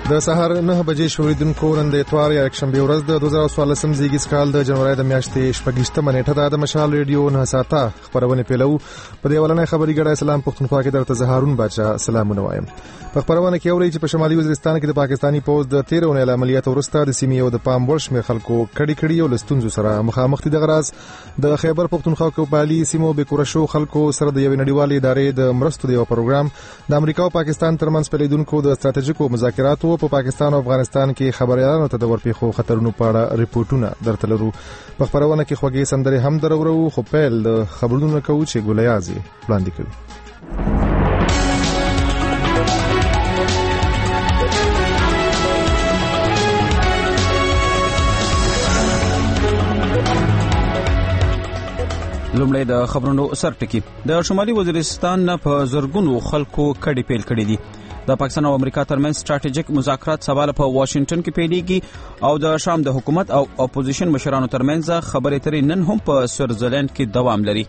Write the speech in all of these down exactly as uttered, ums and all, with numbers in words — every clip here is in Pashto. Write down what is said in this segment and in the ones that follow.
د سهار نه بجې شوریدونکو نن د اتوار یا یکشنبه ورځ د دوه زره څوارلسم زیږیز کال د جنوري د میاشتې شپږشتمه نیټه د مشال ریډیو نه ساته خبرونه پیلو په دې ولنې خبري ګډه اسلام پښتونخوا کې درته زهارون بچا سلامونه وایم. په خبرونه کې اوري چې په شمالي وزیرستان کې د پاکستانی پوز د تیرونه عملیات ورسته د سیمې او د پام ورشمه خلکو کډی کډی او لستونزو سره مخامخ دي. د غراز د خیبر پښتونخوا کې بالي سیمو به کورشو خلکو سره د یو نړیوالې ادارې د مرستو دی پروګرام د امریکا او پاکستان ترمنځ پیلیدونکو د ستراتیژیکو مذاکراتو په پاکستان او افغانستان کې خبريالانو ته د ورپېښو خطرونو په اړه ریپورتونه درته لرو. په خبرونه کې خوږی سندري هم درورو خو پیل د خبرونو کوي چې ګولیازي وړاندې کوي. لومړی د خبرونو سرټکی. د شمالي وزیرستان په زرګونو خلکو کډي پیل کړي دي. د پاکستان او امریکا ترمنځ ستراتیژیک مذاکرات سبا په واشنگټن کې پیلېږي او د شام د حکومت او اپوزیشن مشرانو ترمنځ خبرې اترې نن هم په سویټزرلند کې دوام لري.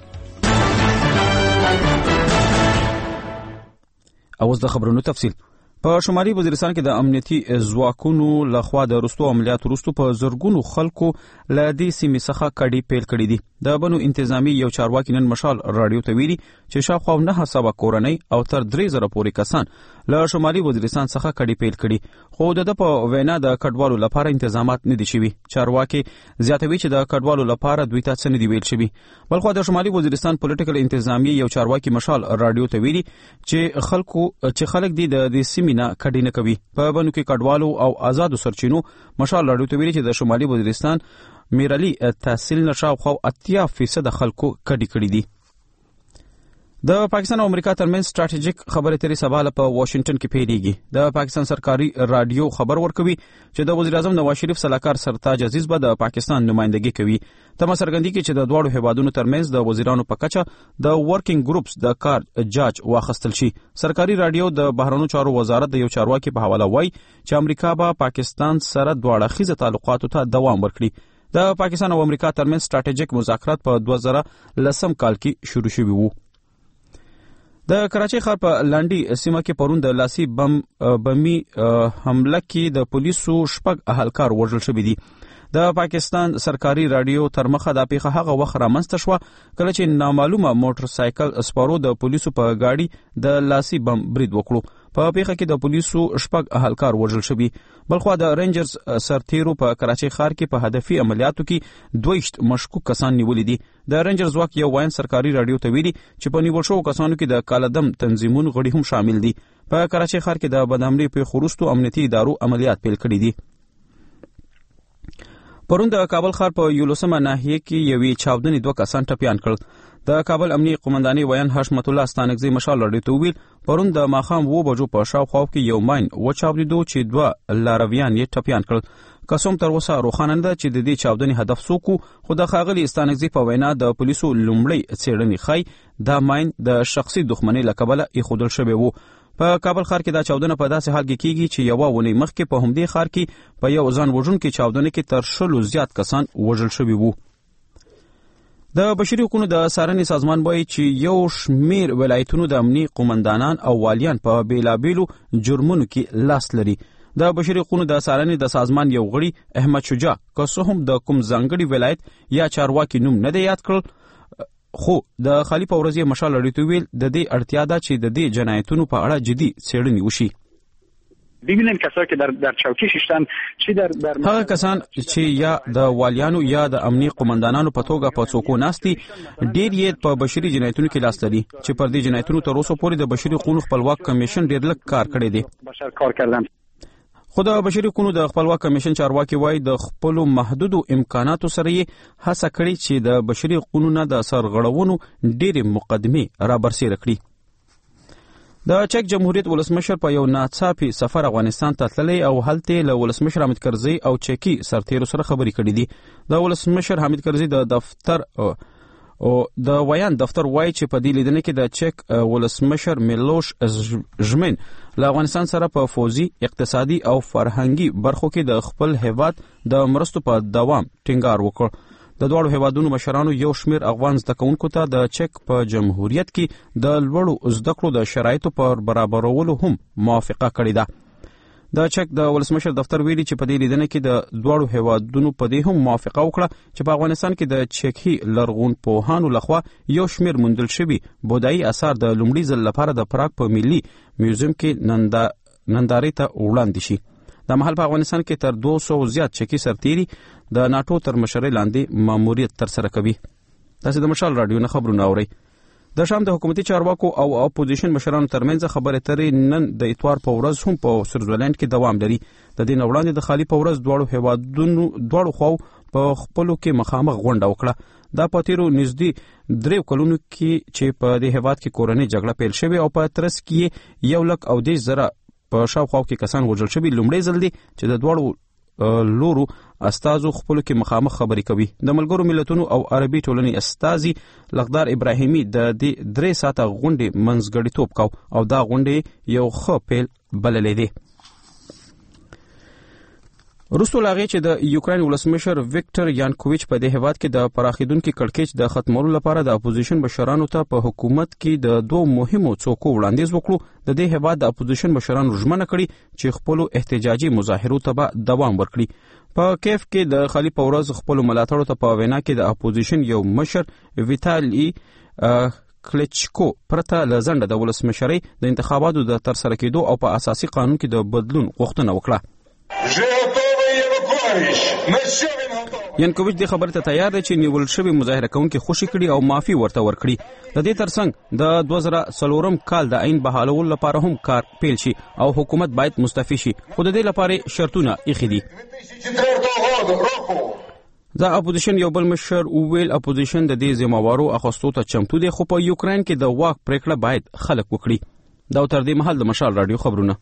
اوس د خبرونو تفصیل. په شمالي وزیرستان کې د امنیتي ځواکونو لخوا د رستو عملیات وروسته په زرګونو خلکو له دې سیمې څخه کډي پیل کړي دي. د بنو انتظامی یو چارواکي نن مشال رادیو ته ویلي چې شاوخوا نه سبا کورنۍ او تر درې زره پورې کسان له شمالي وزیرستان څخه کډي پیل کړي خو د په وینا د کډوالو لپاره تنظیمات نه دي شوي. چارواکي زیاتوي چې د کډوالو لپاره دوی ته څه نه دی ویل شوي. بلخو د شمالي وزیرستان پولیټیکل انتظامی یو چارواکي مشال رادیو ته ویلي چې خلکو چې خلک دي د دې سیمې نه کډي نه کوي. په بنو کې کډوالو او آزادو سرچینو مشال رادیو ته ویلي چې د شمالي وزیرستان میرالی تحصیل نشاو خو اتیا فیصد خلکو کډی کړی دي. د پاکستان او امریکا ترمنځ ستراتیژیک خبرې اترې سبا په واشنگټن کې پیلېږي. د پاکستان سرکاري رادیو خبر ورکوي چې د وزیر اعظم نواز شریف سلاکار سرتاج عزیز به د پاکستان نمائندګي کوي. تمه څرګندوي چې د دواړو هیوادونو ترمنځ د وزیرانو په کچه د ورکینګ ګروپس د کار جاج واخیستل شي. سرکاري رادیو د بهرنیو چارو وزارت د یو چارواکي په حواله وایي چې امریکا به پاکستان سره دواړه خیزه تعلقاتو ته دوام ورکړي. د پاکستان او امریکا ترمنځ ستراتیژیک مذاکرات په دوه زره لسم کال کې شروع شوي وو. د کراچۍ ښار په لانډي سیمه کې پرون د لاسي بم بمي حمله کې د پولیسو شپږ اهلکار وژل شوي دي. د پاکستان سرکاري رادیو تر مخه دا پیښه هغه وخت رامنځته شوه کله چې نامعلومه موټر سایکل سپارو د پولیسو په گاډي د لاسي بم برید وکړو. په پیښه کې د پولیسو شپږ اهلکار وژل شوي. بلخو د رینجرز سرتیرو په کراچۍ ښار کې په هدفي عملیاتو کې دویشت مشکوک کسان نیولي دي. د رینجرز ځواک یو واین سرکاري رادیو ته ویلي چې په نیول شوو کسانو کې د کالعدم تنظیمونو غړي هم شامل دي. په کراچۍ ښار کې د بدامنۍ پیښو وروسته امنیتي ادارو عملیات پیل کړي دي. پرون د کابل ښار په یولسمه ناحیه کې یوې چاودنې دوه کسان ټپیان کړل. د کابل امنیه قومندانۍ ویان حشمت الله ستانکزی مشال رادیو ته ویل پرون د ماښام اوه بجو په شاوخوا کې یو ماین وچاودېدو چې دوه لارویان یې ټپیان کړل. کسوم تر اوسه روښانه نه ده چې د دې چاودنې هدف څوک و خو د ښاغلي ستانکزي په وینا د پولیسو لومړۍ څېړنې ښایي دا ماین د شخصي دښمنۍ له کبله ایښودل شوی و. په کابل ښار کې دا چاودنه په داسې حال کې کیږي چې یوه اونۍ مخکې په همدې ښار کې په یو ځان وژونکې چاودنه کې تر شلو زیات کسان وژل شوي وو. د بشري حقوقو د څارنې سازمان وایي چې یو شمیر ولایتونو د امني قومندانان او والیان په بیلابیلو جرمونو کې لاس لري. د بشري حقوقو د څارنې د سازمان یو غړي احمد شجاع که څه هم د کوم ځانګړي ولایت یا چارواکي نوم نه دی یاد کړل خو د خالی په ورځ یې مشال رادیو ته ویل د دې اړتیا ده چې د دې جنایتونو په اړه جدي څېړنې وشي. ببینیم کسایی که در در چوکۍ شیشتن چی در در هغه کسان چې یا د والیانو یا د امني قومندانانو په توګه په څوکو ناستي ډېر یې په بشري جنایتونو کې لاس لري چې پر دې جنایتونو تر اوسه پورې د بشري حقوقو خپلواک کمیشن ډېر لږ کار کړی دی. بشر کار کردن خو د بشري حقوقو د خپلواک کمیشن چارواکي وایي د خپلو محدودو امکاناتو سره یې هڅه کړې چې د بشري حقوقو نه د سرغړونو ډېرې مقدمې رابرسېره کړي. د چک جمهوریت ولسمشر په یو ناڅاپي سفر افغانستان ته تللی او هلته له ولسمشر حامد کرزي او چکی سرتیرو سره خبرې کړې دي. د ولسمشر حامد کرزي د دفتر او د ویان دفتر وایي چې په دې لیدنه کې د چک ولسمشر میلوش ژمن له افغانستان سره په فوزي، اقتصادي او فرهنګي برخو کې د خپل هیواد د مرستو په دوام ټینګار وکړ. د دواړو هیوادونو مشرانو یو شمیر افغان زده کوونکو ته د چک په جمهوریت کې د لوړو زده کړو د شرایطو پر برابرولو هم موافقه کړې ده. د چک د ولسمشر دفتر ویلي چې په دې لیدنه کې د دواړو هیوادونو په دې هم موافقه وکړه چې په افغانستان کې د چکی لرغون پوهانو لخوا یو شمیر موندل شوي بودایي اثار د لومړي ځل لپاره د پراګ په ملي میوزیم کې نندا نندارې ته وړاندې شي. د مهال په افغانستان کې تر دوه سوه زیات چکی سرتیري د ناتو تر مشرۍ لاندې ماموریت ترسره کوي. تاسو د مشال رادیو نه خبرونه اورئ. د شام د حکومتي چارواکو او اپوزیشن مشرانو ترمنځ خبرې اترې نن د اتوار په ورځ هم په سویټزرلند کې دوام لري. د دې نه وړاندې د خالي په ورځ دواړو هیوادونو دواړو خواو په خپلو کې مخامخ غونډه وکړه. دا په تیرو نږدې دریو کلونو کې چې په دې هیواد کې کورنۍ جګړه پیل شوې او په ترڅ کې یو لک او دېرش زره په شاوخوا کې کسان وژل شوي لومړی ځل دی چې د دواړو لورو استازو خپلو کې مخامخ خبرې کوي. د ملګرو ملتونو او عربي ټولنې استازي لغدار ابراهیمي د دې درې ساعته غونډې منځګړیتوب کو او دا غونډې یو ښه پیل بللې دي. وروسته له هغې چې د یوکراین ولسمشر ویکټر یانکوویچ په دې هیواد کې د پراخېدونکي کړکېچ د ختمولو لپاره د اپوزیشن مشرانو ته په حکومت کې د دوو مهمو څوکو وړاندیز وکړو، د دې هیواد د اپوزیشن مشرانو ژمنه کړې چې خپلو احتجاجي مظاهرو ته به دوام ورکړي. په کیف کې د خالي په ورځ خپلو ملاتړو ته په وینا کې د اپوزیشن یو مشر ویتالي کلچکو پرته له ځنډه د ولسمشرۍ د انتخاباتو د ترسره کېدو او په اساسي قانون کې د بدلون غوښتنه وکړه. ینکوویچ د خبرې ته تیار دی چې نیول شوي مظاهره کوونکي خوشي کړي او معافي ورته ورکړي. د دې ترڅنګ د دوه زره څلورم کال د عین بحالولو لپاره هم کار پیل شي او حکومت باید مستعفي شي، خو د دې لپاره شرطونه ایښي دي. د اپوزیشن یو بل مشر وویل اپوزیشن د دې ذمہوارو اخیستو ته چمتو دی، خو په یوکراین کې د واک پریکړه باید خلک وکړي. دا تر دې مهال د مشال رادیو خبرونه.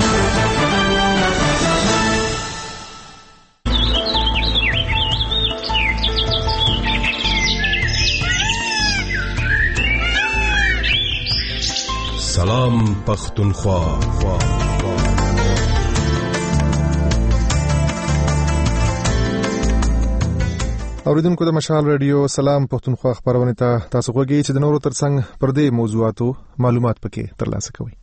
سلام پختونخوا. اوریدونکو د مشال رادیو سلام پختونخوا خبرونه ته تاسو غوږی چې د نورو ترڅنګ پر دې موضوعاتو معلومات پکې ترلاسه کوئ.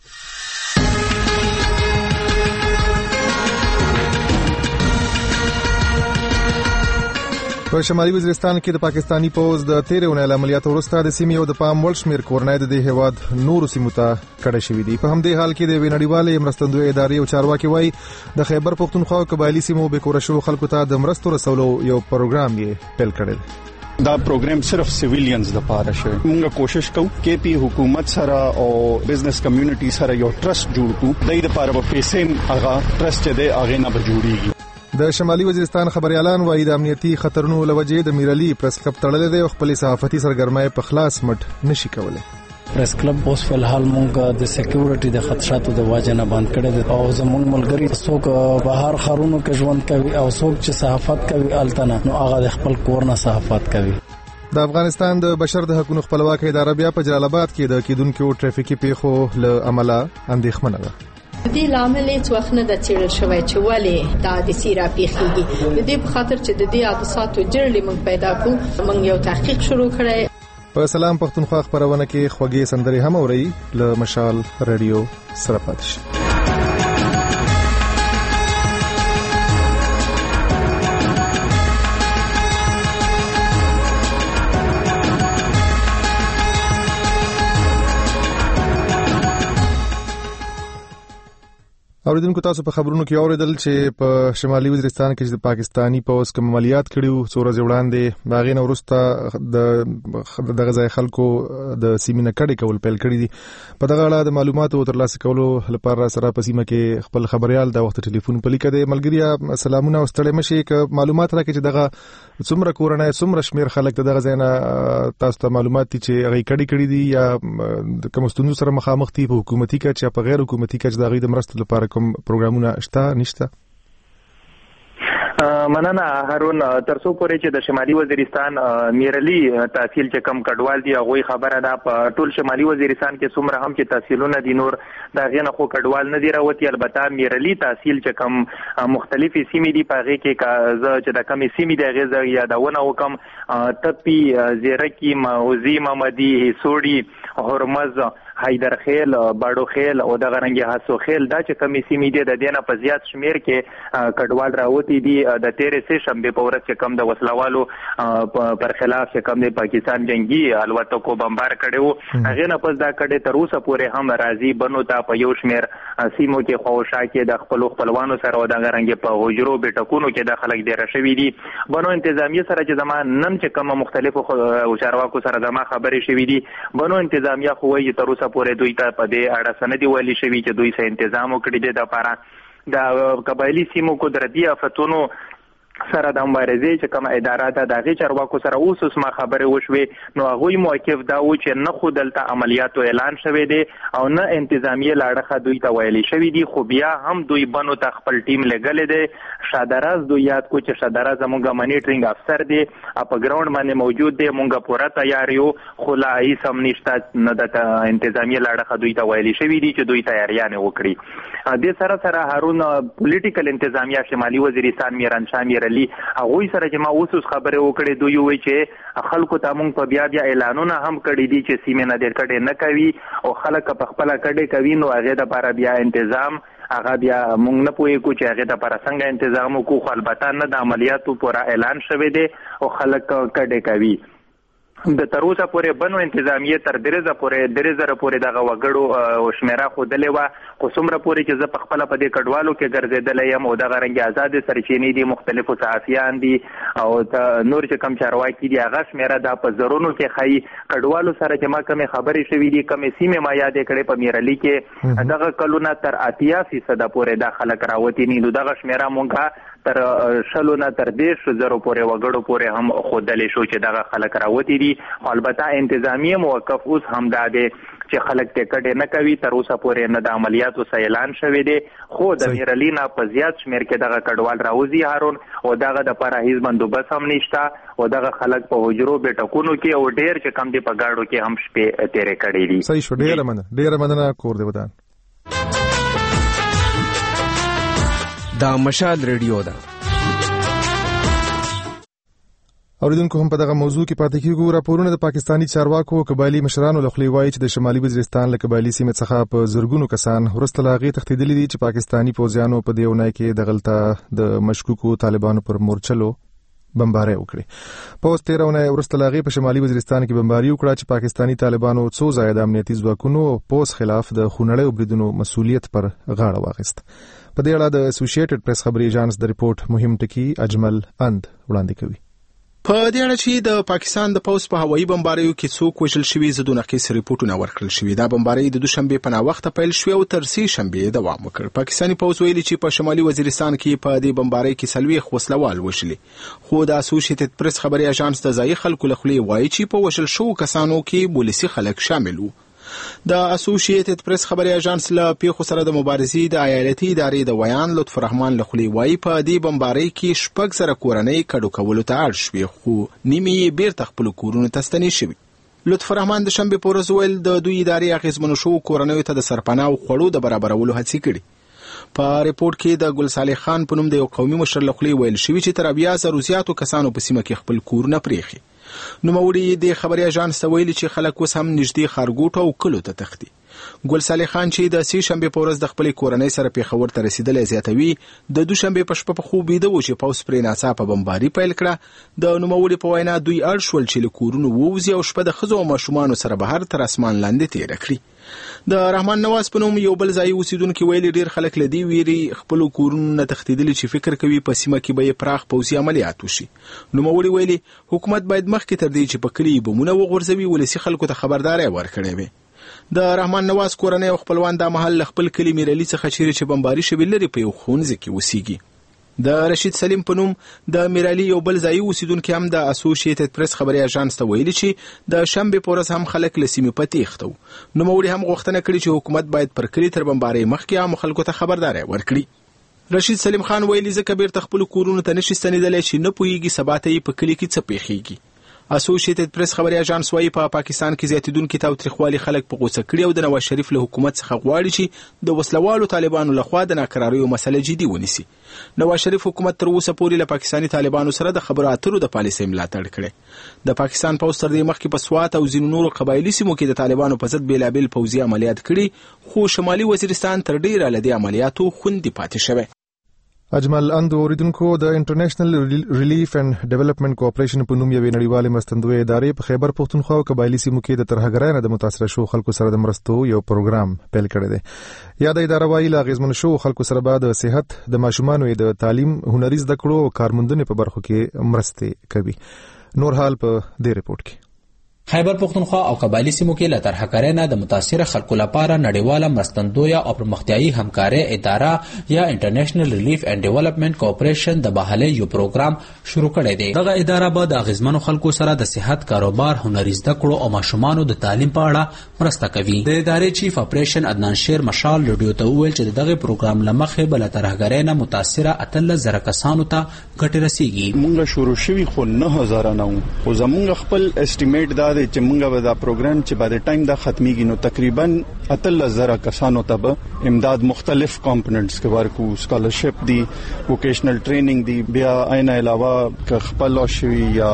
په شمالي وزیرستان کې د پاکستانی پوز د تیرې اونۍ عملیاتو وروسته د سیمې او د پام وړ شمېر کورنۍ د دې هیواد نورو سیمو ته کډه شوي دي. په همدې حال کې د یوې نړیوالې مرستندویه ادارې او چارواکي وایي د خیبر پختونخوا او قبایلي سیمو بې کوره شوو خلکو ته د مرستو رسولو یو پروګرام یې پیل کړی. دا پروګرام صرف سیویلینز لپاره شوی. موږ کوشش کوو کې پی حکومت سره او بزنس کمیونټي سره یو ټرست جوړ کړو. د دې لپاره په پیسې هغه ټرست دې هغه نه بجوړيږي. د شمالي وزیرستان خبريالان وایي د امنیتي خطرونو لوجې د میرالي پریس کلب تړلې دی او خپل صحافتي سرګرمۍ په خلاص مټ نشي کولای. پریس کلب اوس په حال مونږ د سکیورټي د خدشاتو د واجب نه باندې کړی دی او زموږ ملګری څوک بهر خارونو کې ژوند کوي او څوک چې صحافت کوي التنه نو هغه د خپل کور نه صحافت کوي. د افغانستان د بشر د حقوقو خپلواکۍ اداره بیا په جلال آباد کې د کیدونکو ټریفیکي پیښو له امله اندېښمنه ده. دې لامل څه وخت نه د چیرل شوی چې ولې دا د سیرا پیښیږي. د دې په خاطر چې د دې حادثاتو جرړې موږ پیدا کوو موږ یو تحقیق شروع کړی. په سلام پختونخوا خبرونه کې خوږې سندرې هم اوري له مشال رادیو سره پاتې شي. اوریدونکو تاسو په خبرونو کې اوریدل چې په شمالي وزیرستان کې د پاکستانی پوز کوم عملیات کړیو څو ورځې وړاندې باغې نو وروسته د دغه ځای خلکو د سیمینه کډې کول پیل کړی دي. په دغه اړه د معلوماتو ترلاسه کولو لپاره سره په سیمه کې خپل خبريال د وخت ټلیفون په لیکه دی. ملګریا سلامونه او ستړي مشي ک معلومات راکړي چې دغه څومره کورنۍ څومره شمیر خلک دغه ځای نه تاسو ته معلومات دي چې هغه کډې کړې دي یا کوم ستونزو سره مخامخ دي په حکومتي کچ یا په غیر حکومتي کچ دغه د مرستو لپاره کوم پروګرامونه شته نشته؟ مننه هارون. ترڅو پورې چې د شمالي وزیرستان میرالي تحصیل چې کم کډوال دي هغه خبره ده په ټول شمالي وزیرستان کې څومره هم چې تحصیلونه دي نور دا غینه خو کډوال نه دی راوتی. البته میرالي تحصیل چې کم مختلفي سیمې دي په هغه کې چې د کمی سیمې د غزه یادونه وکم تپی زیرکی موزی محمدي سوړي هرمز حیدر خیل باډو خیل او د غرنګي هاسو خیل دا چې کمی سیمې دي د دینه په زیات شمیر کې کډوال راوتی دي د تیرې سه شنبه په ورځ چې کم د وسلوالو پر خلاف چې کم د پاکستان جنگي الوتکو بمبار کړو هغه نه پس دا کډه تر اوسه پورې هم راځي بنو ته په یو شمیر سیمو کې خوشا کې د خپل خپلوانو سره د غرنګي په هجرو بیٹکونو کې د خلک ډیر شوي دي بنو انتظامیه سره چې زمان نن چې کوم مختلفو چارواکو سره د ما خبرې شوي دي بنو انتظامیه خو یې تر اوسه پورې دوی ته په دې اړه سندې ویلي شوي چې دوی سه تنظیم وکړي دي د لپاره د قبایلی سیمو قدرتي آفتونو سره د مبارزې چې کوم ادارات د هغې چارواکو سره اوس اوس ما خبرې وشوې نو هغوی موقف دا و چې نه خو دلته عملیاتو اعلان شوی دی او نه انتظامیه لاړخه دوی ته ویلي شوي دي خو بیا هم دوی بنو ته خپل ټیم لګلی دی شادراز دوی یاد کو چې شادراز زموږ منیټرینګ افسر دی په ګراوند باندې موجود دی مونږ پوره تیار یو خو لا هیڅ هم نشته نه د انتظامیه لاړخه دوی ته ویلي شوي دي چې دوی تیاریانې وکړي دې سره سره هارون پولیټیکل انتظامیه شمالي وزیرستان میران شاه میرعلي هغوی سره چې ما اوس اوس خبرې وکړې دوی وایي چې خلکو ته مونږ په بیا بیا اعلانونه هم کړي دي چې سیمې نه دې کډې نه کوي او خلک په خپله کډې کوي نو هغې دپاره بیا انتظام هغه بیا مونږ نه پوهېږو چې هغې دپاره څنګه انتظام وکړو خو البته نه د عملیاتو پوره اعلان شوی دی او خلک کډې کوي د تر اوسه پورې بنو انتظامیه تر درې زره پورې درې زره پورې دغه وګړو شمیره ښودلې وه خو څومره پورې چې زه په خپله په دې کډوالو کې ګرځېدلی یم او دغه رنګې ازادې سرچینې دي مختلفو صحافیان دي او نور چې کم چارواکي دي هغه شمیره دا په زرونو کې ښایي کډوالو سره چې ما کمې خبرې شوي دي کمې سیمې ما یادې کړې په میرعلي کې دغه کلونه تر اتیا فیصده پورې دا خلک راوتي دي نو دغه شمیره مونږ تر شلو نه تر دېرش زرو پورې وګړو پورې هم ښودلی شو چې دغه خلک راوتي دي البته انتظامیه موقف اوس هم دا دی چې خلک ته کډې نه کوي تر اوسه پورې نه د عملیاتو څه اعلان شوی دی خو د میرعلي نه په زیات شمېر کې دغه کډوال راوځي هارون او دغه دپاره هیڅ بندوبست هم نشته او دغه خلک په حجرو بیټکونو کې او ډېر چې کم دي په ګاډو کې هم شپې تېرې کړې دي. صحیح شو ډېره مننه ډېره مننه کور دې ودان. دا مشال ریډیو ده. اوریدونکو هم په دغه موضوع کې پاتې کیږو. راپورونه د پاکستانی چارواکو قبایلی مشرانو له خولې وایي چې د شمالي وزیرستان له قبایلی سیمې څخه په زرګونو کسان وروسته له هغې تښتېدلي دي چې پاکستانی پوځیانو په دې اونۍ کې دغلته د مشکوکو طالبانو پر مورچلو بمباري وکړي. پوځ تېره اونۍ وروسته له هغې په شمالي وزیرستان کې بمباري وکړه چې پاکستانی طالبانو څو ځایه د امنیتي ځواکونو پوځ خلاف د خونړیو بریدونو مسؤلیت پر غاړه واخیست. په دې اړه د اسوسییټډ پریس خبري ایجانس د ریپورت مهم ټکي اجمل اند وړاندې کوي. په دې اړه چې د پاکستان د پوځ په هوایي بمباریو کې څوک وژل شوي زدونه کې ریپورتونه ورکړل شوي. دا بمباري د دوشنبه په ناوخته پیل شوې او تر سې شنبه دوام وکړ. پاکستاني پوځ ویلي چې په شمالي وزیرستان کې په دې بمباري کې سلوي وسلوال وشلي خو د اسوسییټډ پریس خبري اژانس د ځای خلکو له خولې وایي چې په وشل شو کسانو کې پولیسي خلک شامل وو. د اسوسییټډ پریس خبري اژانس له پیښو سره د مبارزې د ایالتي ادارې د ویان لطف رحمان له خولې وایي په دې بمبارۍ کې شپږ زره کورنۍ کډو کولو ته اړ شوې خو نیمې یې بیرته خپلو کورونو ته ستنې شوي. لطف رحمان د شنبې په ورځ ویل د دوی ادارې اغېزمنو شوو کورنیو ته د سرپناه او خوړو د برابرولو هڅې کړي. په ریپورت کې د ګل صالح خان په نوم د یو قومي مشر له خولې ویل شوي چې تر اویا زرو زیاتو کسانو په سیمه کې خپل کورونه پرېښي. نوموړي د خبري اژانس ته ویلي چې خلک اوس هم نږدې ښارګوټو او کلو ته تښتي. ګل صالح خان چې د سې شنبې په ورځ د خپلې کورنۍ سره پېښور ته رسېدلی زیاتوي د دوشنبې په شپه په خوب ویده و چې پوځ پرې ناڅاپه بمباري پیل کړه. د نوموړي په وینا دوی اړ شول چې له کورونو ووځي او شپه د ښځو او ماشومانو سره بهر تر اسمان لاندې تېره کړي. د رحمان نواز په نوم یو بل ځایي اوسیدونکي ویلي ډېر خلک له دې ویرې خپلو کورونو نه تښتېدلي چې فکر کوي په سیمه کې به یې پراخ پوځي عملیات وشي. نوموړي ویلي حکومت باید مخکې تر دې چې په کلي بمونه وغورځوي ولسي خلکو ته خبرداری ورکړې وي. د رحمان نواز کورنۍ او خپلوان دا مهال له خپل کلي میرعلي څخه چیرې چې بمباري شوي لرې په یو ښوونځي کې اوسېږي. د رشید سلیم په نوم د میرعلي یو بل ځایي اوسیدونکي هم د اسوسییټډ پریس خبري اژانس ته ویلي چې د شنبې په ورځ هم خلک له سیمې په تېښته وو. نوموړي هم غوښتنه کړې چې حکومت باید پر کلي تر بمبارۍ مخکې عامو خلکو ته خبرداری ورکړي. رشید سلیم خان ویلي ځکه بیرته خپلو کورونو ته نشي ستنېدلی چې نه پوهېږي سبا ته یې په کلي کې څه پېښېږي. اسوسییټډ پریس خبري اژانس وايي په پاکستان کې زیاتیدونکو تاوتریخوالي خلک په غوسه کړي او د نواز شریف له حکومت څخه غواړي چې د وسلوالو طالبانو لخوا د ناکراریو مسله جدي ونیسي. نواز شریف حکومت تر اوسه پورې له پاکستاني طالبانو سره د خبرو اترو د پالیسۍ ملاتړ کړي. د پاکستان پوځ تر دې مخکې په سوات او ځینو نورو قبایلي سیمو کې د طالبانو په ضد بیلابیل پوځي عملیات کړي، خو شمالي وزیرستان تر ډیره له دې عملیاتو خوندي پاتې شوی. اجمل اند اوریدونکو د انټرنیشنل ریلیف اینڈ ډیولپمنٹ کوآپریشن په نوم یوې نړیوالې مرستندوی ادارې په خیبر پښتونخوا او قبایلی سیمو کې د ترهګرۍ نه د متاثره شو خلکو سره د مرستو یو پروګرام پیل کړی دی. یاد اداره وايي لا غیزمن شو خلکو سره به د صحت، د ماشومانو د تعلیم، هنري زده کړو او کارموندنې په برخو کې مرستې کوي. نور حال په دې رپورت کې. خیبر پختونخوا او قبایلی سیمو کې له ترهګرۍ نه د متاثره خلکو لپاره نړیواله مرستندویه او پرمختیایي همکارۍ اداره یا انټرنیشنل ریلیف اینڈ ډیولپمنٹ کوآپریشن د بحالۍ یو پروګرام شروع کړی دی. دغه اداره به د اغیزمنو خلکو سره د صحت، کاروبار، هنري زده کړو او ماشومانو د تعلیم په اړه مرسته کوي. د ادارې چیف اپریشن عدنان شیر مشال رادیو ته وویل چې دغه پروګرام لمخې به له ترهګرۍ نه متاثره اتلس زره کسانو ته ګټه رسیږي. موږ شروع شوي خو نه هزاره نه وو، خو زموږ خپل اسټیمیټ دا دی چې موږ به دا پروګرام چې بعد ټایم دا ختميږي نو تقریبا اتلس زره کسانو ته به امداد مختلف کمپوننټس کې ورکو، سکالرشپ دی، ووکیشنل ټریننګ دی، بیا عین علاوه ک خپل شوی یا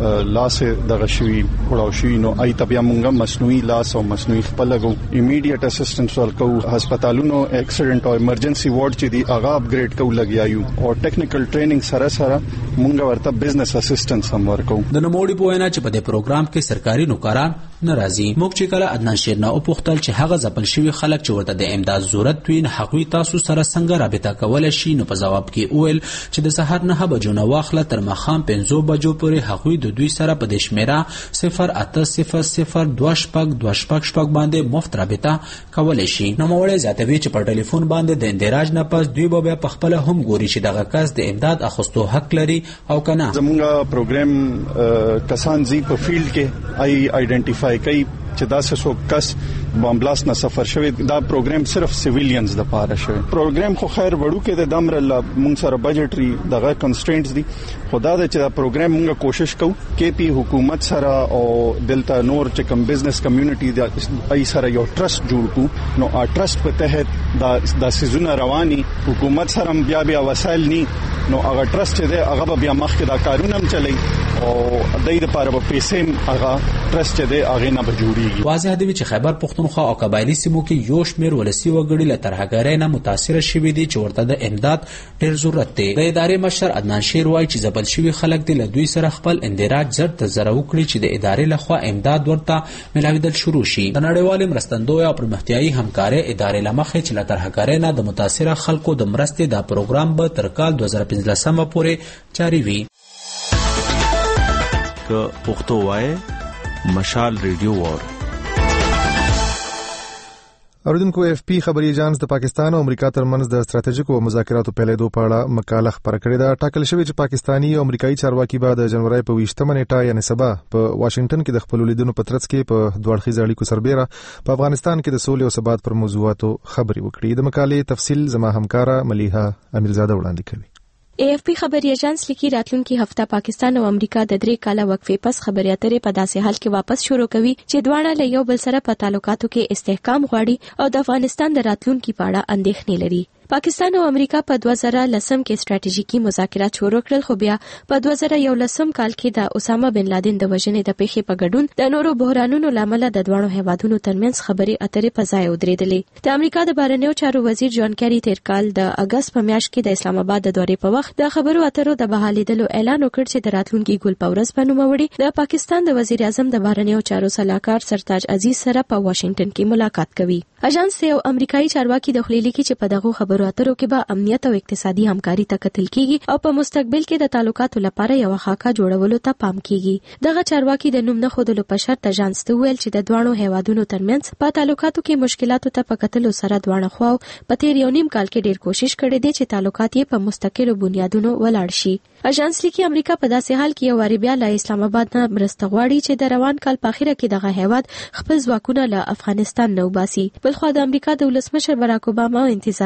لاس دغه شوی وړاو شوی نو آی ته بیا موږ مصنوعي لاس او مصنوعي خپل لګو ایمیډیټ اسسټنس ورکو. هسپتالونو اکسیډنټ او ایمرجنسي وارډ چې دی هغه اپګریډ کو لګیایو او ټیکنیکل ټریننګ سره سره موږ ورته بزنس اسسټنس هم ورکو. د نوموړي په وینا چې په دې پروګرام کې سرکاري نوکران ناراضي. موږ چې کله عدنان شیر نه او پوښتل چې هغه ځپل شوی خلک چې ورته د امداد ضرورت وي نو هغوی تاسو سره څنګه رابطه کولی شي، نو په ځواب کې وویل چې د سهار نه بجو نه واخله تر ماښام پنځو بجو پورې هغوی د دوی سره په دې شمیره صفر اته صفر صفر دوه شپږ دوه شپږ شپږ باندې مفت رابطه کولی شي. نوموړی زیاتوي چې په ټلیفون باندې د اندراج نه پس دوی به بیا په خپله هم ګوري چې دغه کس د امداد اخیستو حق لري او که نه. زموږ پروګرام کسان زی په فیلډ کې آی آئیډنټیفای کوي چې دا څه کس بامبلاس نه سفر شوی. دا پروګرام صرف سیویلینز د پاره شوی. پروګرام خو خیر وړو کې د دمر مونږ سره بجټري دغه کنسټرینټس دي، خدا د چې دا پروګرام مونږ کوشش کوو کې پی حکومت سره او دلته نور چې کوم بزنس کمیونټي د ای سره یو ټرست جوړ کو نو ا ټرست په تحت دا د سيزونه رواني حکومت سره بیا بیا وسایل ني نو هغه ټرست چې دی هغه بیا مخکې دا کارونه هم چلي او د دې لپاره په پیسې هغه ټرست چې دی هغه نه بجوړي. واضح دی چې خیبر پختونخوا او قبایلی سیمو کې یو شمېر ولسی وګړي له ترهګرۍ نه متاثره شوي دي چې ورته د امداد ډېر ضرورت دی. د ادارې مشر عدنان شیر وایي چې ځپل شوي خلک دي له دوی سره خپل اندراج زر تر زره وکړي چې د ادارې لخوا امداد ورته ملاویدل شروع شي. د نړیوالې مرستندویه او پرمختیایي همکارۍ ادارې له مخې چې له ترهګرۍ نه د متاثره خلکو د مرستې دا پروګرام به تر کال دوه زره پنځلسمه پورې جاري وي. که پښتو وایي مشال ریډیو وار. اوریدونکو اف پی خبري ایجانس د پاکستان او امریکا ترمنځ د ستراتیژیکو مذاکراتو پیلېدو په اړه مقاله خبره کړې ده. ټاکل شوی چې پاکستانی او امریکایي چارواکي به د جنوري په ویشتمه نیټه یعنی سبا په واشنگټن کې د خپل لیدونو په ترڅ کې په دوړخیز اړیکو سربېره په افغانستان کې د سولې او ثبات پر موضوعاتو خبري وکړي. د مقالې تفصیل زما همکارا ملیحه امیرزاده وړاندې کوي. اے ایف پی خبري ایجنس لیکي راتلونکي هفته پاکستان او امریکا د درې کاله وقفې پس خبري اترې په داسې حال کې واپس شروع کوي چې دواړه له یو بل سره په تعلقاتو کې استحکام غواړي او د افغانستان د راتلونکي په اړه اندېښنې لري. پاکستان او امریکا په دوه زره لسم کې ستراتیژیکي مذاکرات شروع کړل، خو بیا په دوه زره یولسم کال کې د اسامه بن لادن د وژنې د پیښې په ګډون د نورو بحرانونو لامل د دوه هیوادونو ترمنځ خبري اترې په ځای ودرېدلې. د امریکا د بهرنیو چارو وزیر جان کیری تیر کال د اگست په میاشت کې د اسلام آباد د دورې په وخت د خبرو اترو د بحالیدلو اعلان وکړ چې د راتلونکي ګل پورس په نوم وړي د پاکستان د وزیر اعظم د بهرنیو چارو سلاکار سرتاج عزیز سره په واشنگټن کې ملاقات کوي. اژانس یو امریکایي چارواکي د خلیلی کې چې په دغه خبرو اترو کې به امنیت او اقتصادي همکاري ته کتل کیږي او په مستقبل کې د تعلقاتو لپاره یو خاکه جوړولو ته پام کیږي. دغه چارواکي د نوم نه خودلو په شرط اژانس ته ویل چې د دوه هیوادونو ترمنځ په تعلقاتو کې مشکلاتو ته په کتلو سره دوه خو په تیر یو نیم کال کې ډیر کوشش کړی دی چې تعلقات یې په مستقلو بنیادونو ولاړ شي. اژانس لیکي امریکا په داسې حال کې یو واری بیا له اسلام آباد نه مرسته غواړي چې د روان کال په اخره کې دغه هیواد خپل ځواکونه له افغانستان نه وباسي. بلخو د امریکا د ولسمشر باراک اوباما او انتظامیه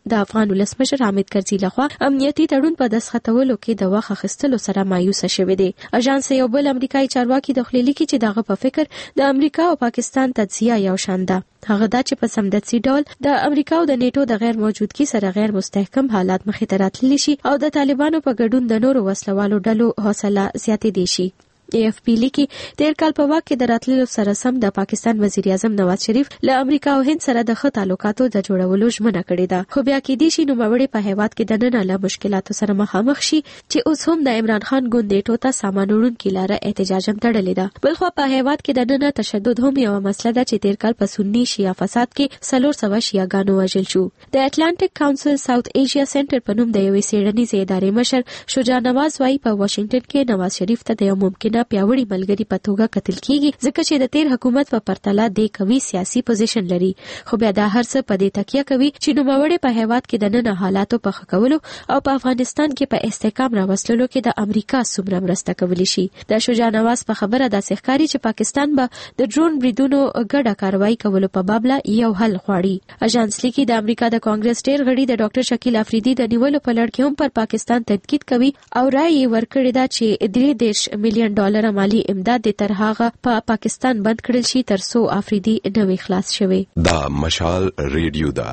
د افغان ولسمشر حامد کرزي لخوا امنیتي تړون په دسخطولو کې د وخت اخیستلو سره مایوس شوی دی. اژانس یو بل امریکایي چارواکي د خلیلی کې چې دغه په فکر د امریکا او پاکستان تجزیه یو شان ده. هغه دا چې په سمدستي ډول د امریکا او د نیټو د غیر موجودګي سره غیر مستحکم حالات مخې ته راتللی شي او د طالبانو په ګډون د نورو وسلوالو ډلو حوصله زیاتې دي شي. ای اف پی لیکي تیر کال په واک کې د راتللو سره سم د پاکستان وزیر اعظم نواز شریف له امریکا او هند سره د ښه تعلقاتو د جوړولو ژمنه کړې ده، خو بیا کې دي شي نوموړي په هیواد کې د نن له مشکلاتو سره مخامخ شي چې اوس هم د عمران خان ګوند نیټو ته سامان وړونکي لاره احتجاجاً تړلې ده. بلخو په هیواد کې د نن تشدد هم یو مسله ده چې تیر کال په سنی شیعه فساد کې څلور سوه شیعاګانو وژل شو. د اټلانټیک کونسل ساوث ایشیا سنټر په نوم د یوې څېړنیزې ادارې مشر شجاع نواز وايي په واشنگټن کې نواز شریف ته د یو ممکنه پیاوړي ملګري په توګه کتل کیږي ځکه چې د تیر حکومت په پرتله د قوي سیاسي پوزیشن لري، خو بیا دا هر څه په دې تکیه کوي چې نوموړي په هیواد کې د نن حالاتو په ښه کولو او په افغانستان کې په استحکام راوستلو کې د امریکا څومره مرسته کولی شي. د شجاع نواز په خبره داسې ښکاري چې پاکستان به د ډرون بریدونو ګډه کاروایی کولو په باب لا یو حل غواړي. اژانس لیکي د امریکا د کانګرس ډیر غړي د ډاکټر شکیل افریدي د نیولو په لړ کې هم پر پاکستان تنقید کوي او رائے ورکړی دا چې درې دېرش میلیون ډالر مالی امداد د تر هغه په پا پاکستان بند کړل شي تر څو افریدي نوې خلاص شوی. دا مشال ریډیو دا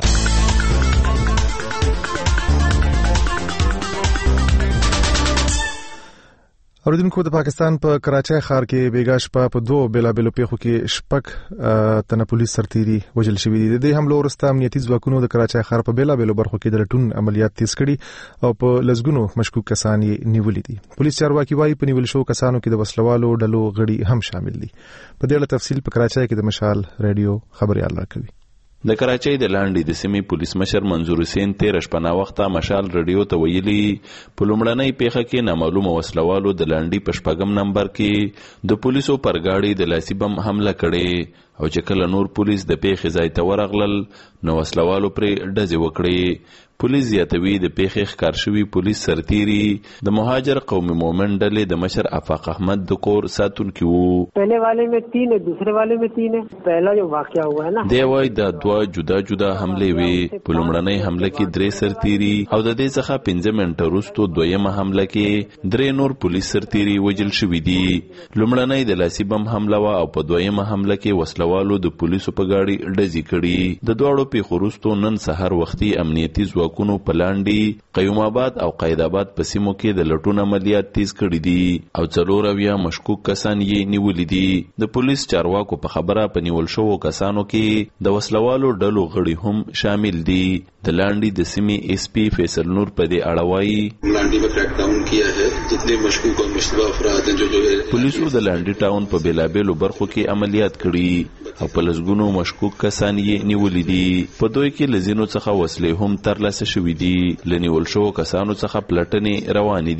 اوریدونکو د پاکستان په کراچۍ ښار کې بیګا شپه په دوه بیلابیلو پیښو کې شپږ تنه پولیس سرتیري وژل شوي دي. د دې حملو وروسته امنیتي ځواکونو د کراچۍ ښار په بیلابیلو برخو کې د لټون عملیات تیز کړي او په لسګونو مشکوک کسان یې نیولي دي. پولیس چارواکي وايي په نیول شوو کسانو کې د وسلوالو ډلو غړي هم شامل دي. په دې اړه تفصیل په کراچۍ کې د مشال ریډیو خبريال راکوي. د کراچۍ د لاندې د سیمې پولیس مشر منظور حسین تیر شپه نا وخته مشال رادیو ته ویلي په لومړنۍ پیښه کې نامعلومه وسلوالو د لاندې په شپږم نمبر کې د پولیسو پر گاډي د لاسي بم حمله کړې او چې کله نور پولیس د پیښې ځای ته ورغلل نو وسلوالو پرې ډزې وکړې. پولیس زیاتوي د پیښې ښکار شوي پولیس سرتیري د مهاجر قومي مومن ډلې د مشر افاق احمد د کور ساتونکي وو. پہلے والے میں تین ہے، دوسرے والے میں تین ہے. پہلا جو واقعہ ہوا ہے نا دی وای د دوه جدا جدا حملې وي. په لومړنۍ حمله کې درې سرتیري او د دې څخه پنځه منټه وروسته دویمه حمله کې درې نور پولیس سرتیري وژل شوي دي. لومړنۍ د لاسي بم حمله وا او په دویمه حمله کې وسلوالو د پولیسو په گاډي ډزې کړي. د دواړو پیښو وروسته نن سحر وختي امنیتي ځواکونو په لاندې قیوم آباد او قاید آباد په سیمو کې د لټون عملیات تیز کړي دي او څلور اویا مشکوک کسان یې نیولي دي. د پولیس چارواکو په خبره په نیول شوو کسانو کې د وسلوالو ډلو غړي هم شامل دي. د لاندې د سیمې ایس پی فیصل نور په دې اړه وایي لاندې میں کریک ڈاؤن کیا ہے جتنے مشکوک اور مشتبہ افراد ہیں جو جو پولیسو د لاندې ټاون په بیلابیلو برخو کې عملیات کړي او په لسګونو مشکوک کسان یې نیولي دي. په دوی کې لزینو څخه وسلې هم ترلاسه شوي دي. لنیول شوو کسانو څخه پلټنې روانې